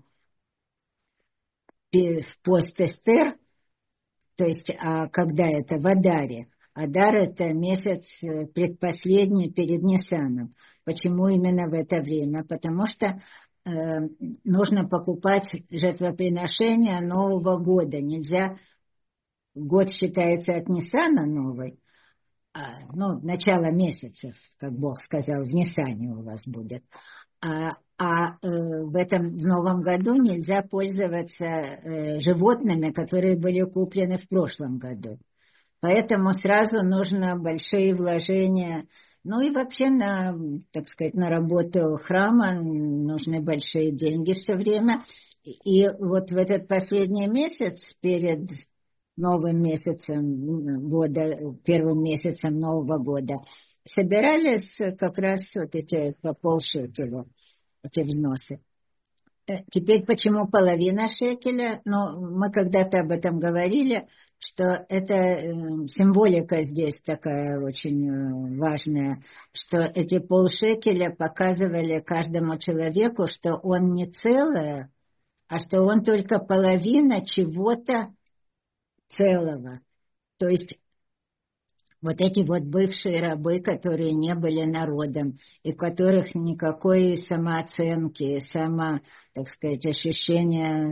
пост Эстер, то есть когда это в Адаре. Адар – это месяц предпоследний перед Нисаном. Почему именно в это время? Потому что нужно покупать жертвоприношения Нового года. Нельзя, год считается от Нисана новый, начало месяцев, как Бог сказал, в Нисане у вас будет. В Новом году нельзя пользоваться животными, которые были куплены в прошлом году. Поэтому сразу нужно большие вложения. Ну и вообще на работу храма нужны большие деньги все время. И вот в этот последний месяц перед новым месяцем года, первым месяцем Нового года, собирались как раз вот эти по полшекеля, эти взносы. Теперь почему половина шекеля? Ну, мы когда-то об этом говорили, что это символика здесь такая очень важная, что эти полшекеля показывали каждому человеку, что он не целое, а что он только половина чего-то целого. То есть вот эти вот бывшие рабы, которые не были народом, и у которых никакой самооценки, так сказать, ощущения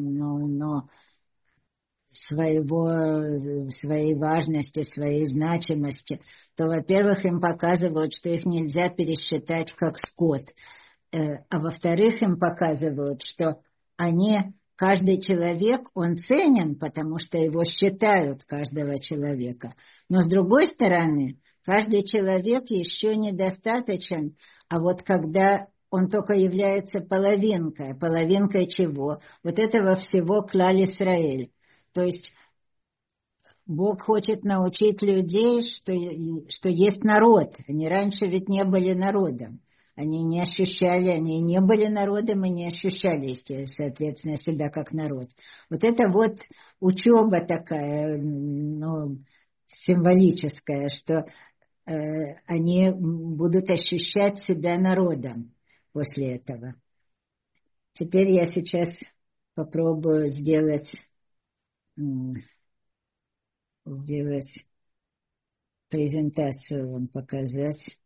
своей важности, своей значимости, то, во-первых, им показывают, что их нельзя пересчитать как скот, а во-вторых, им показывают, что каждый человек, он ценен, потому что его считают, каждого человека. Но с другой стороны, каждый человек еще недостаточен, а вот когда он только является половинкой чего? Вот этого всего клаль Исраэль. То есть Бог хочет научить людей, что есть народ. Они раньше ведь не были народом. Они не ощущали, они не были народом и не ощущали, соответственно, себя как народ. Вот это вот учеба такая, символическая, что они будут ощущать себя народом после этого. Теперь я сейчас попробую сделать презентацию, вам показать.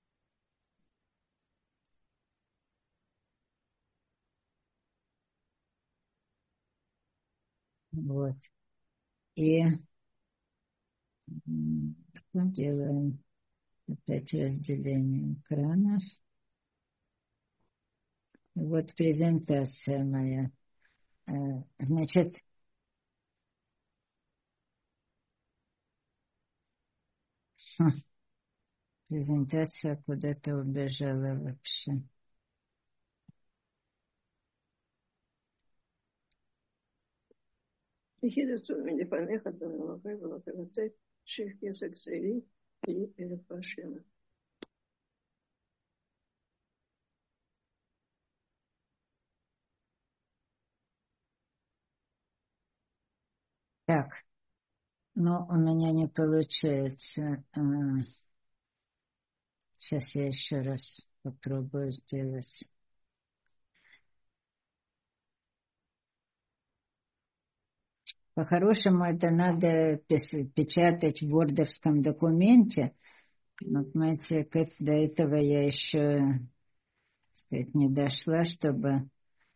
Вот. И делаем опять разделение экранов. Вот презентация моя. Значит, презентация куда-то убежала вообще. Так, но у меня не получается. Сейчас я еще раз попробую сделать. По-хорошему это надо печатать в вордовском документе. Но, понимаете, до этого я еще, так сказать, не дошла, чтобы...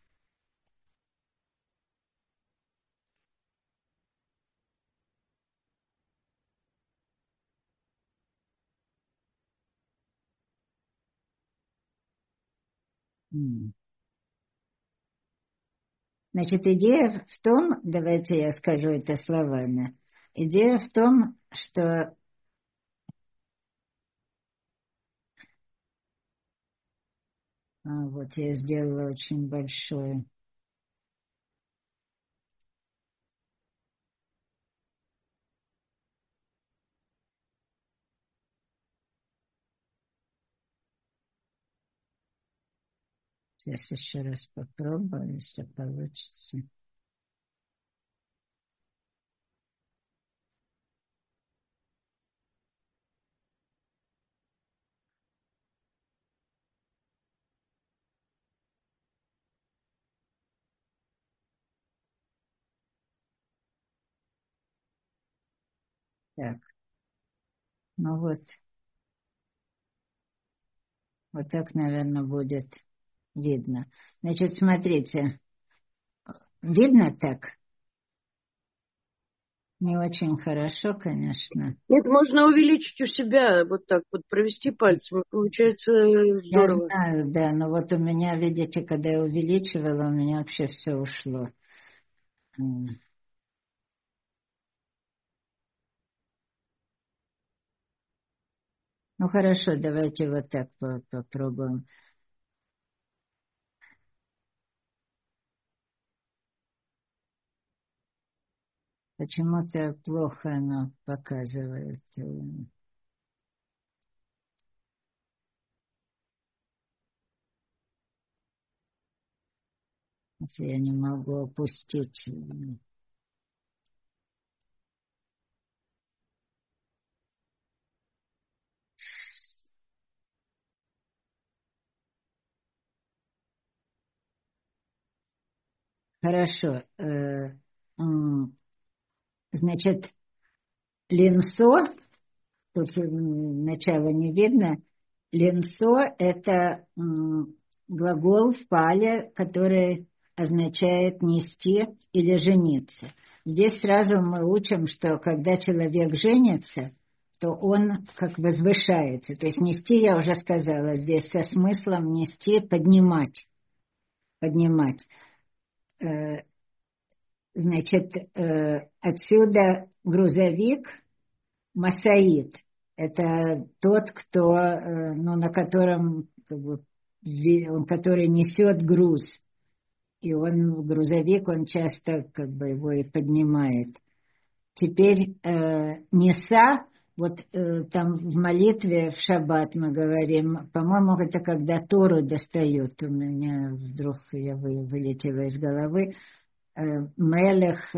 Значит, идея в том, давайте я скажу это словами, идея в том, что вот я сделала очень большое. Сейчас еще раз попробую, если получится. Так, ну вот так, наверное, будет видно. Значит, смотрите, видно так? Не очень хорошо, конечно. Нет, можно увеличить у себя, вот так вот, провести пальцем, получается здорово. Я знаю, да, но вот у меня, видите, когда я увеличивала, у меня вообще все ушло. Ну хорошо, давайте вот так попробуем. Почему-то плохо оно показывает. Я не могу опустить. Хорошо. Значит, линсо, тут начало не видно, линсо – это глагол в пале, который означает нести или жениться. Здесь сразу мы учим, что когда человек женится, то он как возвышается. То есть нести, я уже сказала, здесь со смыслом нести, поднимать. Поднимать. Значит, отсюда грузовик Масаид. Это тот, кто, ну, на котором, как бы, он, который несет груз. И он, грузовик, он часто как бы его и поднимает. Теперь неса, вот там в молитве в шаббат мы говорим, по-моему, это когда Тору достают. У меня вдруг я вылетела из головы. Мелех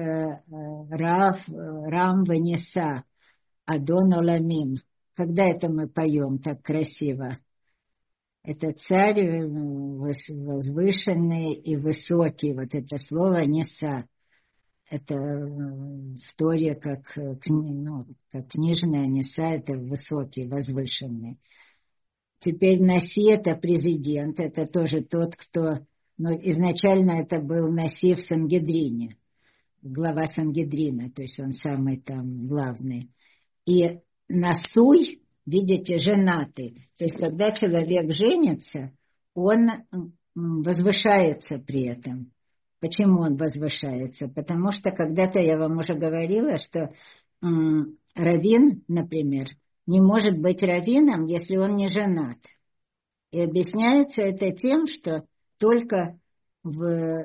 Рам Ванеса Адон Оламим. Когда это мы поем так красиво? Это царь возвышенный и высокий. Вот это слово Неса. Это в Торе как книжная Неса, это высокий, возвышенный. Теперь Наси это президент, это тоже тот, кто... Но изначально это был Наси в Сангедрине, глава Сангедрина, то есть он самый там главный. И Насуй, видите, женатый. То есть когда человек женится, он возвышается при этом. Почему он возвышается? Потому что когда-то я вам уже говорила, что раввин, например, не может быть раввином, если он не женат. И объясняется это тем, что только в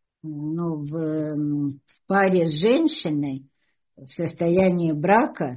паре с женщиной, в состоянии брака,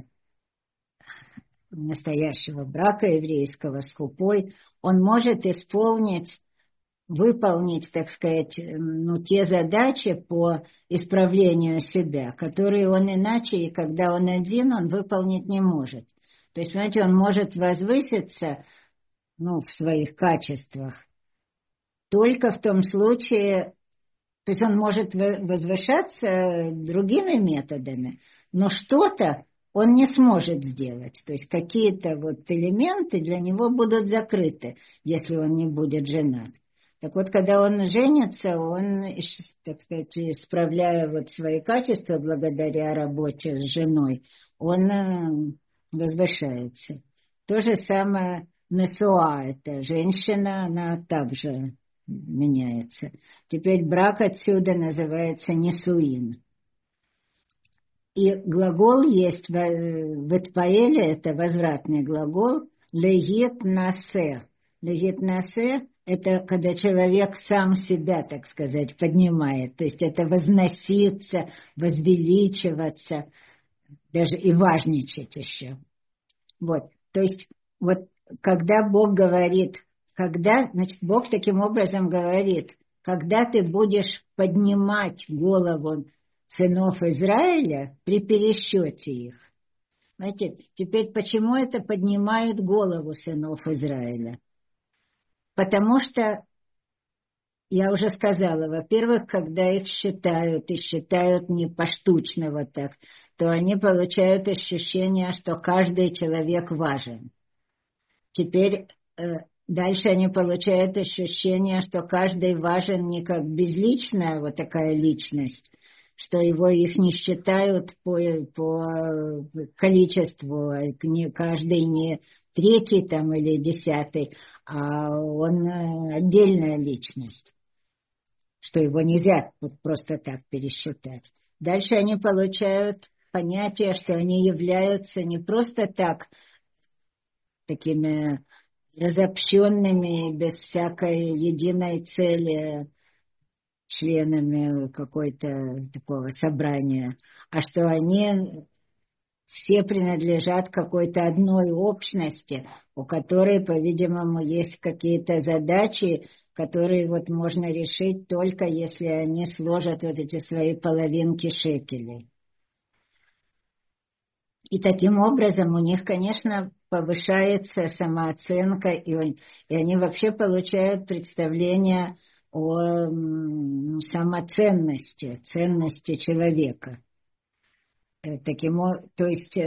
настоящего брака еврейского с хупой, он может выполнить, так сказать, те задачи по исправлению себя, которые он иначе, и когда он один, он выполнить не может. То есть, понимаете, он может возвыситься в своих качествах только в том случае, то есть он может возвышаться другими методами, но что-то он не сможет сделать. То есть какие-то вот элементы для него будут закрыты, если он не будет женат. Так вот, когда он женится, он, так сказать, исправляя вот свои качества благодаря работе с женой, он возвышается. То же самое Несуа, это женщина, она также меняется. Теперь брак отсюда называется несуин. И глагол есть в Этпаэле, это возвратный глагол, легит насе. Легит насе – это когда человек сам себя, так сказать, поднимает. То есть это возноситься, возвеличиваться, даже и важничать еще. Вот, то есть вот когда Бог говорит, значит, Бог таким образом говорит, когда ты будешь поднимать голову сынов Израиля при пересчете их. Знаете, теперь почему это поднимает голову сынов Израиля? Потому что, я уже сказала, во-первых, когда их считают, и считают не поштучно вот так, то они получают ощущение, что каждый человек важен. Теперь дальше они получают ощущение, что каждый важен не как безличная вот такая личность, что их не считают по количеству, каждый не третий там или 10, а он отдельная личность, что его нельзя просто так пересчитать. Дальше они получают понятие, что они являются не просто так такими разобщенными, без всякой единой цели членами какой-то такого собрания, а что они все принадлежат какой-то одной общности, у которой, по-видимому, есть какие-то задачи, который вот можно решить только если они сложат вот эти свои половинки шекелей. И таким образом у них, конечно, повышается самооценка, и они вообще получают представление о самоценности, ценности человека. То есть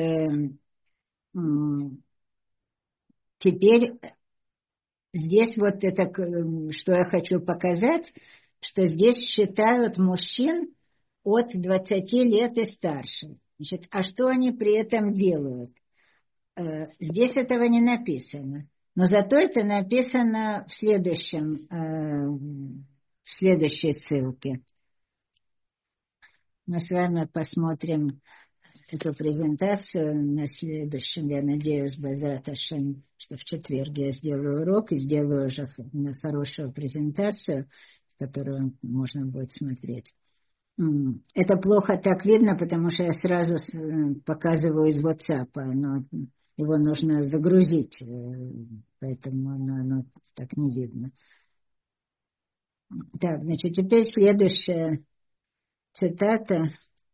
теперь здесь вот это, что я хочу показать, что здесь считают мужчин от 20 лет и старше. Значит, а что они при этом делают? Здесь этого не написано. Но зато это написано в следующей ссылке. Мы с вами посмотрим эту презентацию на следующем, я надеюсь, Базрат Ашем, что в четверг я сделаю урок и сделаю уже хорошую презентацию, которую можно будет смотреть. Это плохо так видно, потому что я сразу показываю из WhatsApp, но его нужно загрузить, поэтому оно так не видно. Так, значит, теперь следующая цитата.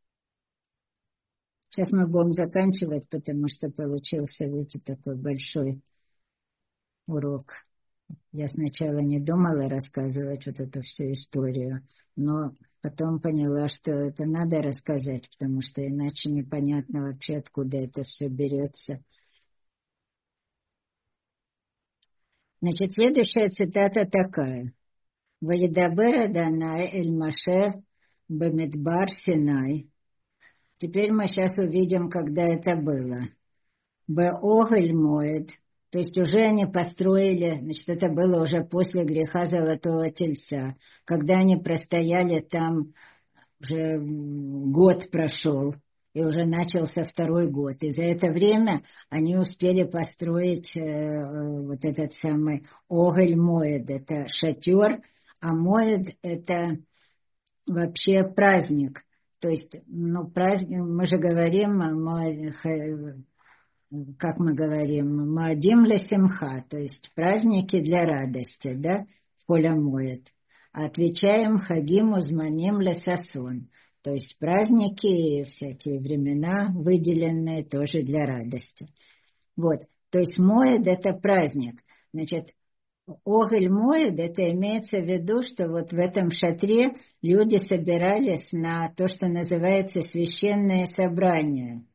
Сейчас мы будем заканчивать, потому что получился, видите, такой большой урок. Я сначала не думала рассказывать вот эту всю историю, но потом поняла, что это надо рассказать, потому что иначе непонятно вообще, откуда это все берется. Значит, следующая цитата такая. «Ваидабер Адонай эль Моше бамидбар Синай». Теперь мы сейчас увидим, когда это было. «Беогель моет». То есть уже они построили, значит, это было уже после греха Золотого Тельца, когда они простояли там, уже год прошел, и уже начался второй год. И за это время они успели построить вот этот самый Огель Моед, это шатер, а Моед это вообще праздник. То есть, праздник, мы же говорим, как мы говорим, Маадим ле симха, то есть праздники для радости, да, в Коля Моед. А отвечаем Хагим узманим ле сасон, то есть праздники и всякие времена выделенные тоже для радости. Вот, то есть Моед это праздник. Значит, Огель Моед, это имеется в виду, что вот в этом шатре люди собирались на то, что называется священное собрание.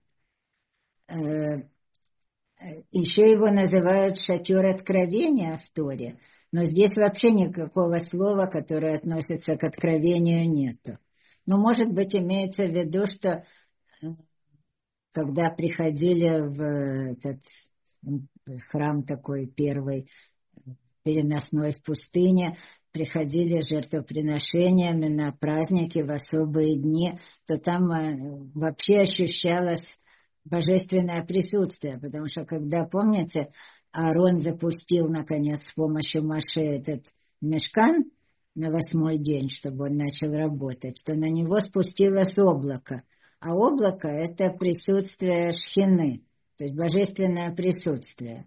Еще его называют шатер откровения в Торе, но здесь вообще никакого слова, которое относится к откровению, нету. Но, может быть, имеется в виду, что когда приходили в этот храм такой первый, переносной в пустыне, приходили жертвоприношениями на праздники, в особые дни, то там вообще ощущалось божественное присутствие, потому что, когда, помните, Аарон запустил, наконец, с помощью Моше этот мешкан на 8-й день, чтобы он начал работать, то на него спустилось облако, а облако – это присутствие шхины, то есть божественное присутствие.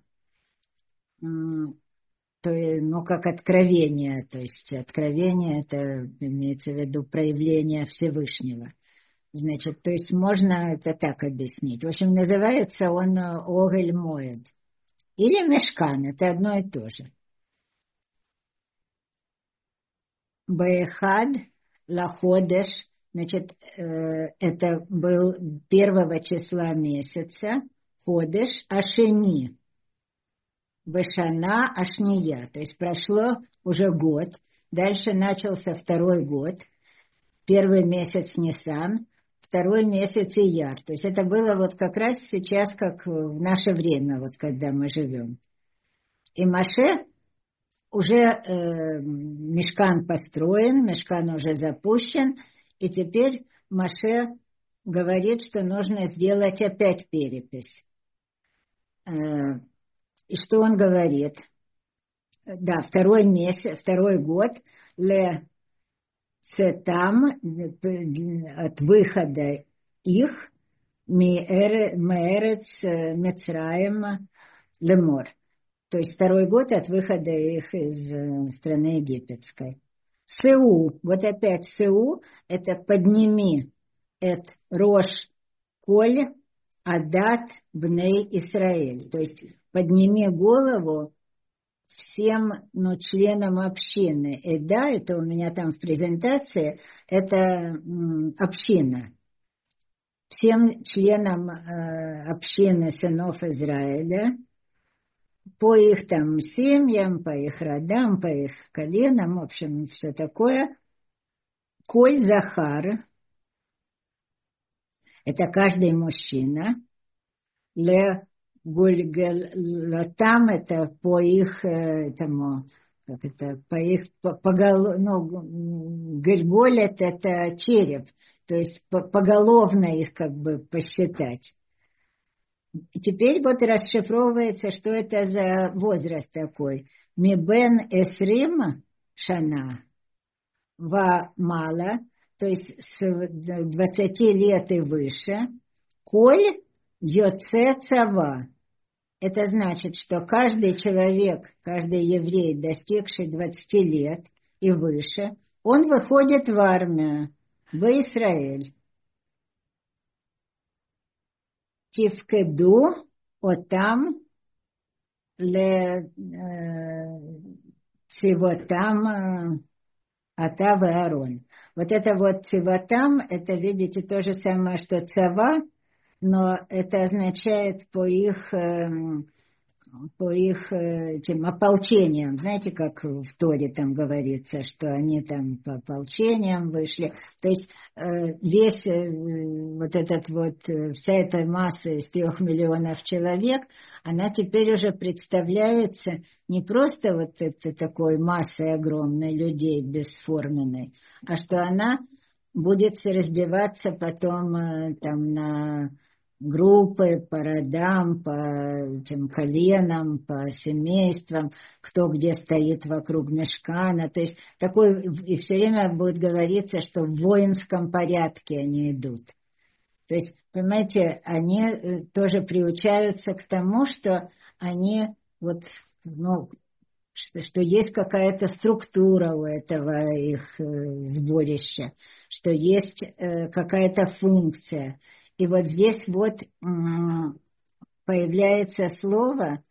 Как откровение, то есть откровение – это имеется в виду проявление Всевышнего. Значит, то есть можно это так объяснить. В общем, называется он Огель Моед. Или Мешкан, это одно и то же. Баехад Лаходеш, значит, это был 1 числа месяца, Ходеш Ашени, Бешана Ашния, то есть прошло уже год, дальше начался 2-й год, 1 месяц Нисан, 2 месяц Ияр. То есть это было вот как раз сейчас, как в наше время, вот когда мы живем. И Моше уже мешкан построен, мешкан уже запущен, и теперь Моше говорит, что нужно сделать опять перепись. И что он говорит? Да, 2-й месяц, 2-й год, там от выхода их Меэрец Мицраим лемор. То есть второй год от выхода их из страны египетской. Сеу, вот опять Сеу, это подними, это Рош Коль Адат Бней Исраэль. То есть подними голову всем членам общины. И да, это у меня там в презентации, это община. Всем членам общины сынов Израиля, по их там семьям, по их родам, по их коленам, в общем, все такое. Коль Захар, это каждый мужчина, ле гульгелотам, это по их этому, как это, по их, гельголет это череп, то есть поголовно их как бы посчитать. И теперь вот расшифровывается, что это за возраст такой. Мибен эсрим шана ва мала, то есть с 20 лет и выше, коль йоце цава. Это значит, что каждый человек, каждый еврей, достигший 20 лет и выше, он выходит в армию, в Израиль. Тивкеду отам ле цивотам Ата и Аарон. Вот это вот цивотам, это, видите, то же самое, что цава, но это означает по их этим ополчениям. Знаете, как в Торе там говорится, что они там по ополчениям вышли. То есть весь вот этот вот, вся эта масса из 3 миллионов человек, она теперь уже представляется не просто вот это такой массой огромной людей бесформенной, а что она будет разбиваться потом там на группы, по родам, по этим коленам, по семействам, кто где стоит вокруг мешкана. То есть такой, и все время будет говориться, что в воинском порядке они идут. То есть, понимаете, они тоже приучаются к тому, что они вот, что есть какая-то структура у этого их сборища, что есть какая-то функция. И вот здесь вот появляется слово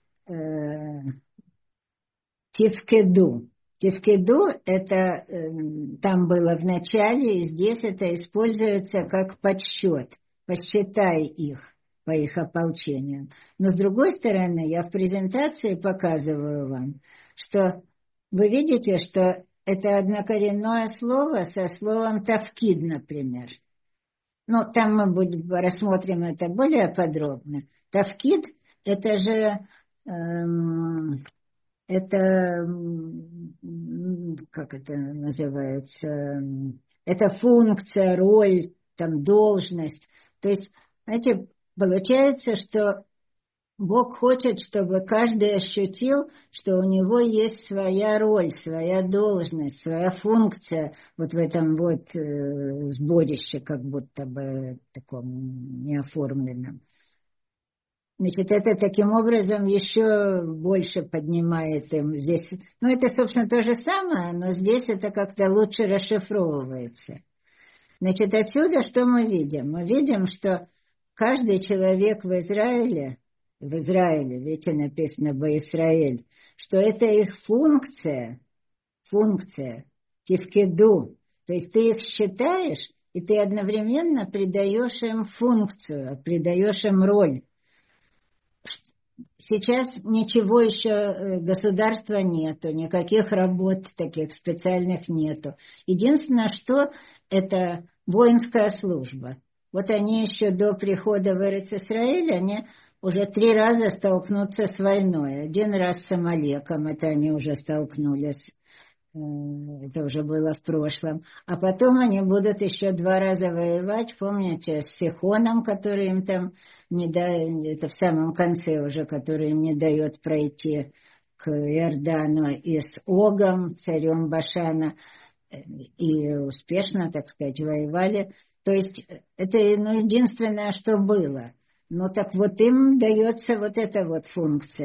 тивкеду. Тивкеду это там было в начале, и здесь это используется как подсчет. Посчитай их по их ополчениям. Но с другой стороны, я в презентации показываю вам, что вы видите, что это однокоренное слово со словом тавкид, например. Ну, там мы рассмотрим это более подробно. Тавкид – это же, как это называется, это функция, роль, там, должность. То есть, знаете, получается, что Бог хочет, чтобы каждый ощутил, что у него есть своя роль, своя должность, своя функция вот в этом вот сборище, как будто бы таком неоформленном. Значит, это таким образом еще больше поднимает им здесь. Ну, это, собственно, то же самое, но здесь это как-то лучше расшифровывается. Значит, отсюда что мы видим? Мы видим, что каждый человек в Израиле, видите, написано «Баисраэль», что это их функция, тивкеду. То есть ты их считаешь, и ты одновременно придаешь им функцию, придаешь им роль. Сейчас ничего еще государства нету, никаких работ таких специальных нету. Единственное, что это воинская служба. Вот они еще до прихода в Эрец-Исраэль, они уже 3 раза столкнутся с войной. 1 раз с Амалеком, это они уже столкнулись, это уже было в прошлом. А потом они будут еще 2 раза воевать, помните, с Сихоном, который им там не дает, это в самом конце уже, который им не дает пройти к Иордану, и с Огом, царем Башана, и успешно, так сказать, воевали. То есть это единственное, что было. Ну так вот им дается вот эта вот функция.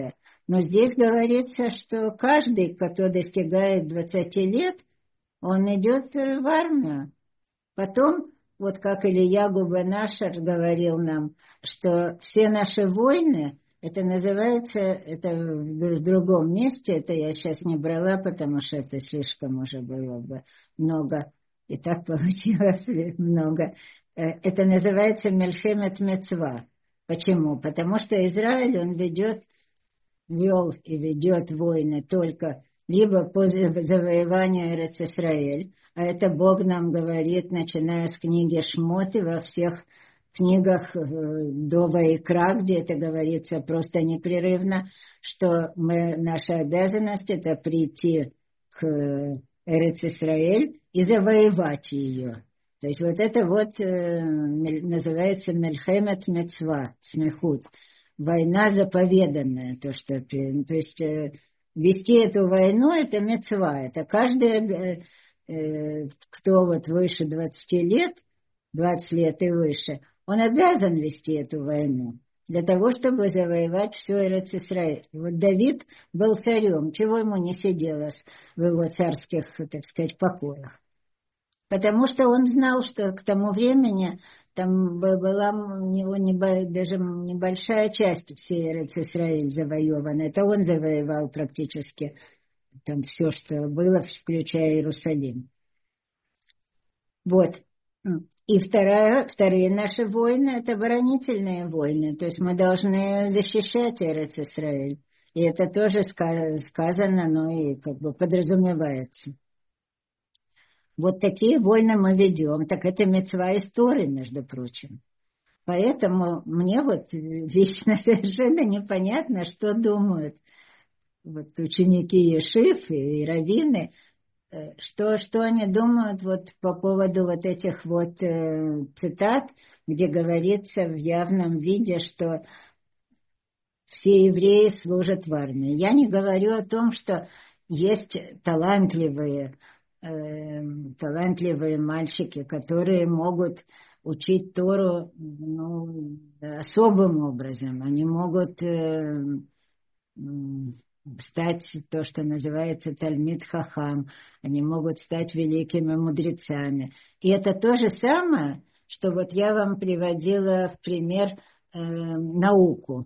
Но здесь говорится, что каждый, кто достигает 20 лет, он идет в армию. Потом, вот как Ильягу бен Ашер говорил нам, что все наши войны, это называется, это в другом месте, это я сейчас не брала, потому что это слишком уже было бы много, и так получилось много. Это называется Мельхемет Мецва. Почему? Потому что Израиль, он вел и ведет войны только либо по завоеванию Эрец-Исраэль, а это Бог нам говорит, начиная с книги Шмот и во всех книгах до Ваикра, где это говорится просто непрерывно, что наша обязанность это прийти к Эрец-Исраэль и завоевать ее. То есть вот это вот называется Мельхемет Мецва, смехут. Война заповеданная, то есть вести эту войну это мецва, это каждый, кто вот выше 20 лет, 20 лет и выше, он обязан вести эту войну для того, чтобы завоевать все Эрец-Исраэль. Вот Давид был царем, чего ему не сиделось в его царских, так сказать, покоях? Потому что он знал, что к тому времени там была у него даже небольшая часть всей Эрец-Исраэль завоевана. Это он завоевал практически там все, что было, включая Иерусалим. Вот. И вторые наши войны – это оборонительные войны. То есть мы должны защищать Эрец-Исраэль. И это тоже сказано, но и как бы подразумевается. Вот такие войны мы ведем. Так это мицва истории, между прочим. Поэтому мне вот лично совершенно непонятно, что думают вот ученики Ешив и раввины, что они думают вот по поводу вот этих вот цитат, где говорится в явном виде, что все евреи служат в армии. Я не говорю о том, что есть талантливые мальчики, которые могут учить Тору особым образом. Они могут стать то, что называется Талмид Хахам. Они могут стать великими мудрецами. И это то же самое, что вот я вам приводила в пример науку.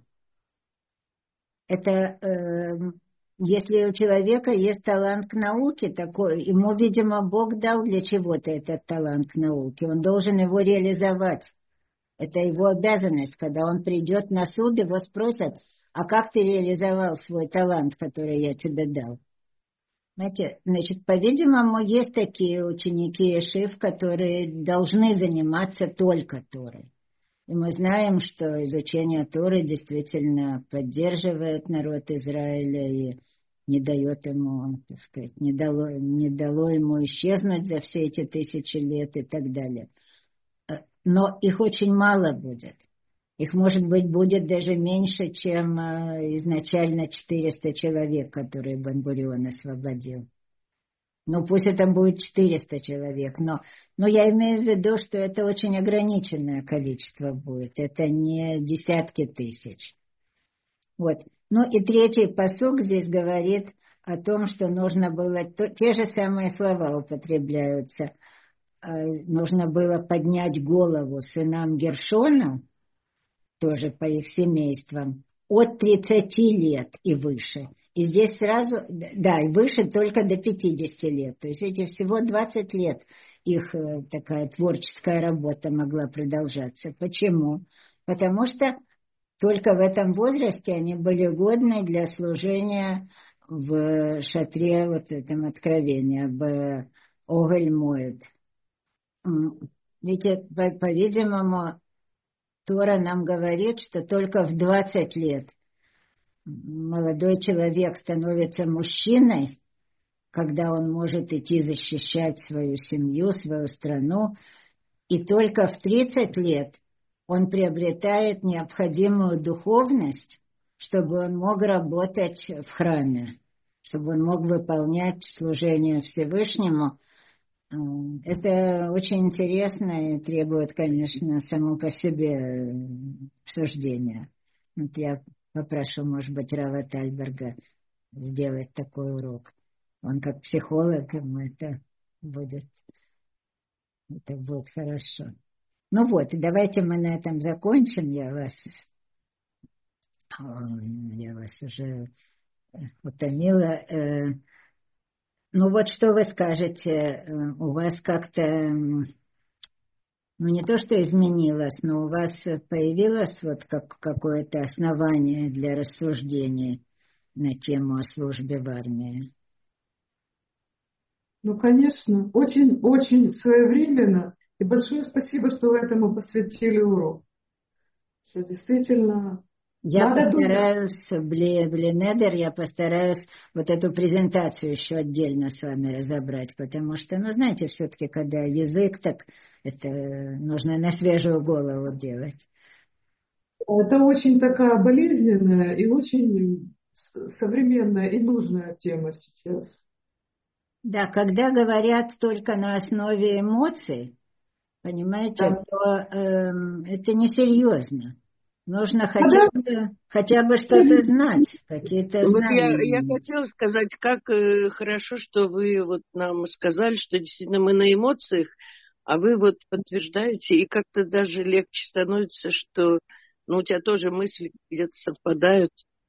Это если у человека есть талант к науке, такой, ему, видимо, Бог дал для чего-то этот талант к науке. Он должен его реализовать. Это его обязанность. Когда он придет на суд, его спросят, а как ты реализовал свой талант, который я тебе дал? Знаете, значит, по-видимому, есть такие ученики Ешив, которые должны заниматься только Торой. И мы знаем, что изучение Торы действительно поддерживает народ Израиля и не дает ему, так сказать, не дало ему исчезнуть за все эти 1000 лет и так далее. Но их очень мало будет. Их, может быть, будет даже меньше, чем изначально 400 человек, которые Бен-Гурион освободил. Ну, пусть это будет 400 человек, но я имею в виду, что это очень ограниченное количество будет. Это не десятки тысяч. Вот. Ну и третий пасук здесь говорит о том, что нужно было, те же самые слова употребляются. Нужно было поднять голову сынам Гершона, тоже по их семействам, от 30 лет и выше. И здесь сразу, да, и выше только до 50 лет. То есть эти всего 20 лет их такая творческая работа могла продолжаться. Почему? Потому что только в этом возрасте они были годны для служения в шатре вот этом откровения, в Огель-Моэд. Ведь, по-видимому, Тора нам говорит, что только в 20 лет молодой человек становится мужчиной, когда он может идти защищать свою семью, свою страну, и только в 30 лет он приобретает необходимую духовность, чтобы он мог работать в храме, чтобы он мог выполнять служение Всевышнему. Это очень интересно и требует, конечно, само по себе обсуждения. Вот я попрошу, может быть, Рава Тальберга сделать такой урок. Он как психолог, ему это будет хорошо. Ну вот, давайте мы на этом закончим. Я вас уже утомила. Ну вот что вы скажете? У вас как-то, ну не то что изменилось, но у вас появилось вот какое-то основание для рассуждений на тему о службе в армии? Ну, конечно, очень-очень своевременно. И большое спасибо, что вы этому посвятили урок. Что действительно Я надо думать. постараюсь, Блинедер, я постараюсь вот эту презентацию еще отдельно с вами разобрать, потому что, ну, знаете, все-таки, когда язык, так это нужно на свежую голову делать. Это очень такая болезненная и очень современная и нужная тема сейчас. Да, когда говорят только на основе эмоций, понимаете, Да. то это несерьезно. Нужно хотя бы что-то знать, какие-то Вот знания. я хотела сказать, как хорошо, что вы вот нам сказали, что действительно мы на эмоциях, а вы вот подтверждаете, и как-то даже легче становится, что ну, у тебя тоже мысли где-то совпадают.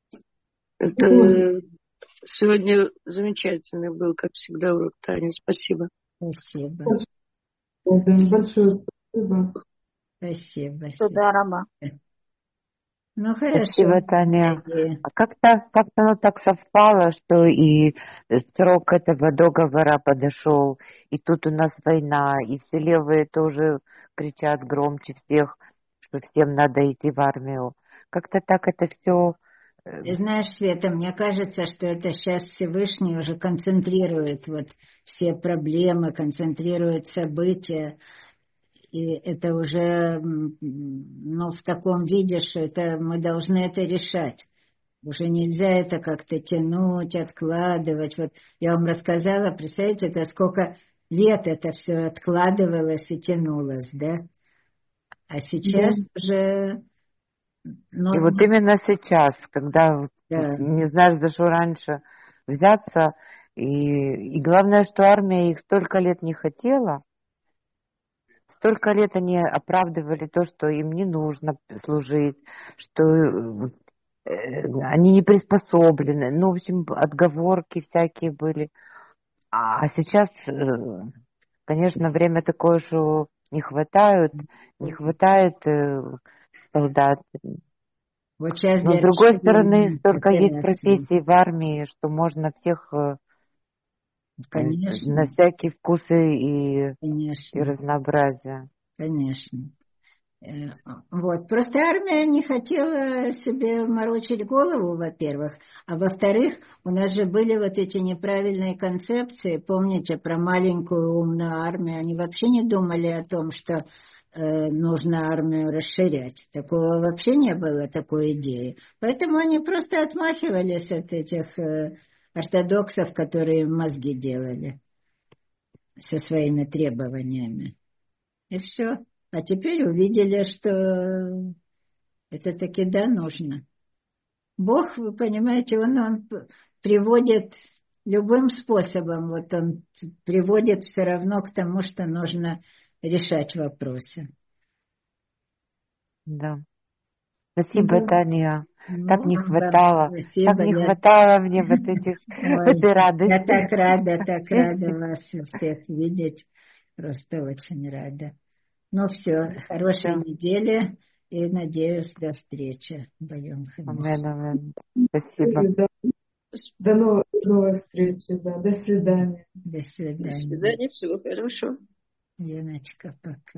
Это сегодня замечательный был, как всегда, урок Тани. Спасибо. Спасибо. Большое спасибо. Спасибо. Спасибо. Ну, хорошо. Спасибо, Таня. А как-то оно так совпало, что и срок этого договора подошел, и тут у нас война, и все левые тоже кричат громче всех, что всем надо идти в армию. Как-то так это все... Ты знаешь, Света, мне кажется, что это сейчас Всевышний уже концентрирует вот все проблемы, концентрирует события. И это уже, ну, в таком виде, что это, мы должны это решать. Уже нельзя это как-то тянуть, откладывать. Вот я вам рассказала, представляете, это сколько лет это все откладывалось и тянулось, да? А сейчас уже... И вот именно сейчас, когда не знаешь, за что раньше взяться, и главное, что армия их столько лет не хотела, столько лет они оправдывали то, что им не нужно служить, что они не приспособлены. Ну, в общем, отговорки всякие были. А сейчас, конечно, время такое, что не хватает солдат. Вот сейчас но с другой стороны, столько есть профессий в армии, что можно всех конечно. на всякие вкусы и Конечно. разнообразие. Конечно. Вот. Просто армия не хотела себе морочить голову, во-первых, а во-вторых, у нас же были вот эти неправильные концепции, помните, про маленькую умную армию, они вообще не думали о том, что нужно армию расширять. Такого вообще не было, такой идеи. Поэтому они просто отмахивались от этих ортодоксов, которые им мозги делали со своими требованиями. И все. А теперь увидели, что это таки да, нужно. Бог, вы понимаете, он приводит любым способом, вот он приводит все равно к тому, что нужно решать вопросы. Да. Спасибо, Таня. Ну, так не хватало. Спасибо. Так не хватало мне вот этой радости. Я так рада вас всех видеть. Просто очень рада. Ну все, хорошей недели и надеюсь, до встречи. Амен. Спасибо. До новой встречи. Да. До свидания. До свидания. До свидания, всего хорошего. Леночка, пока.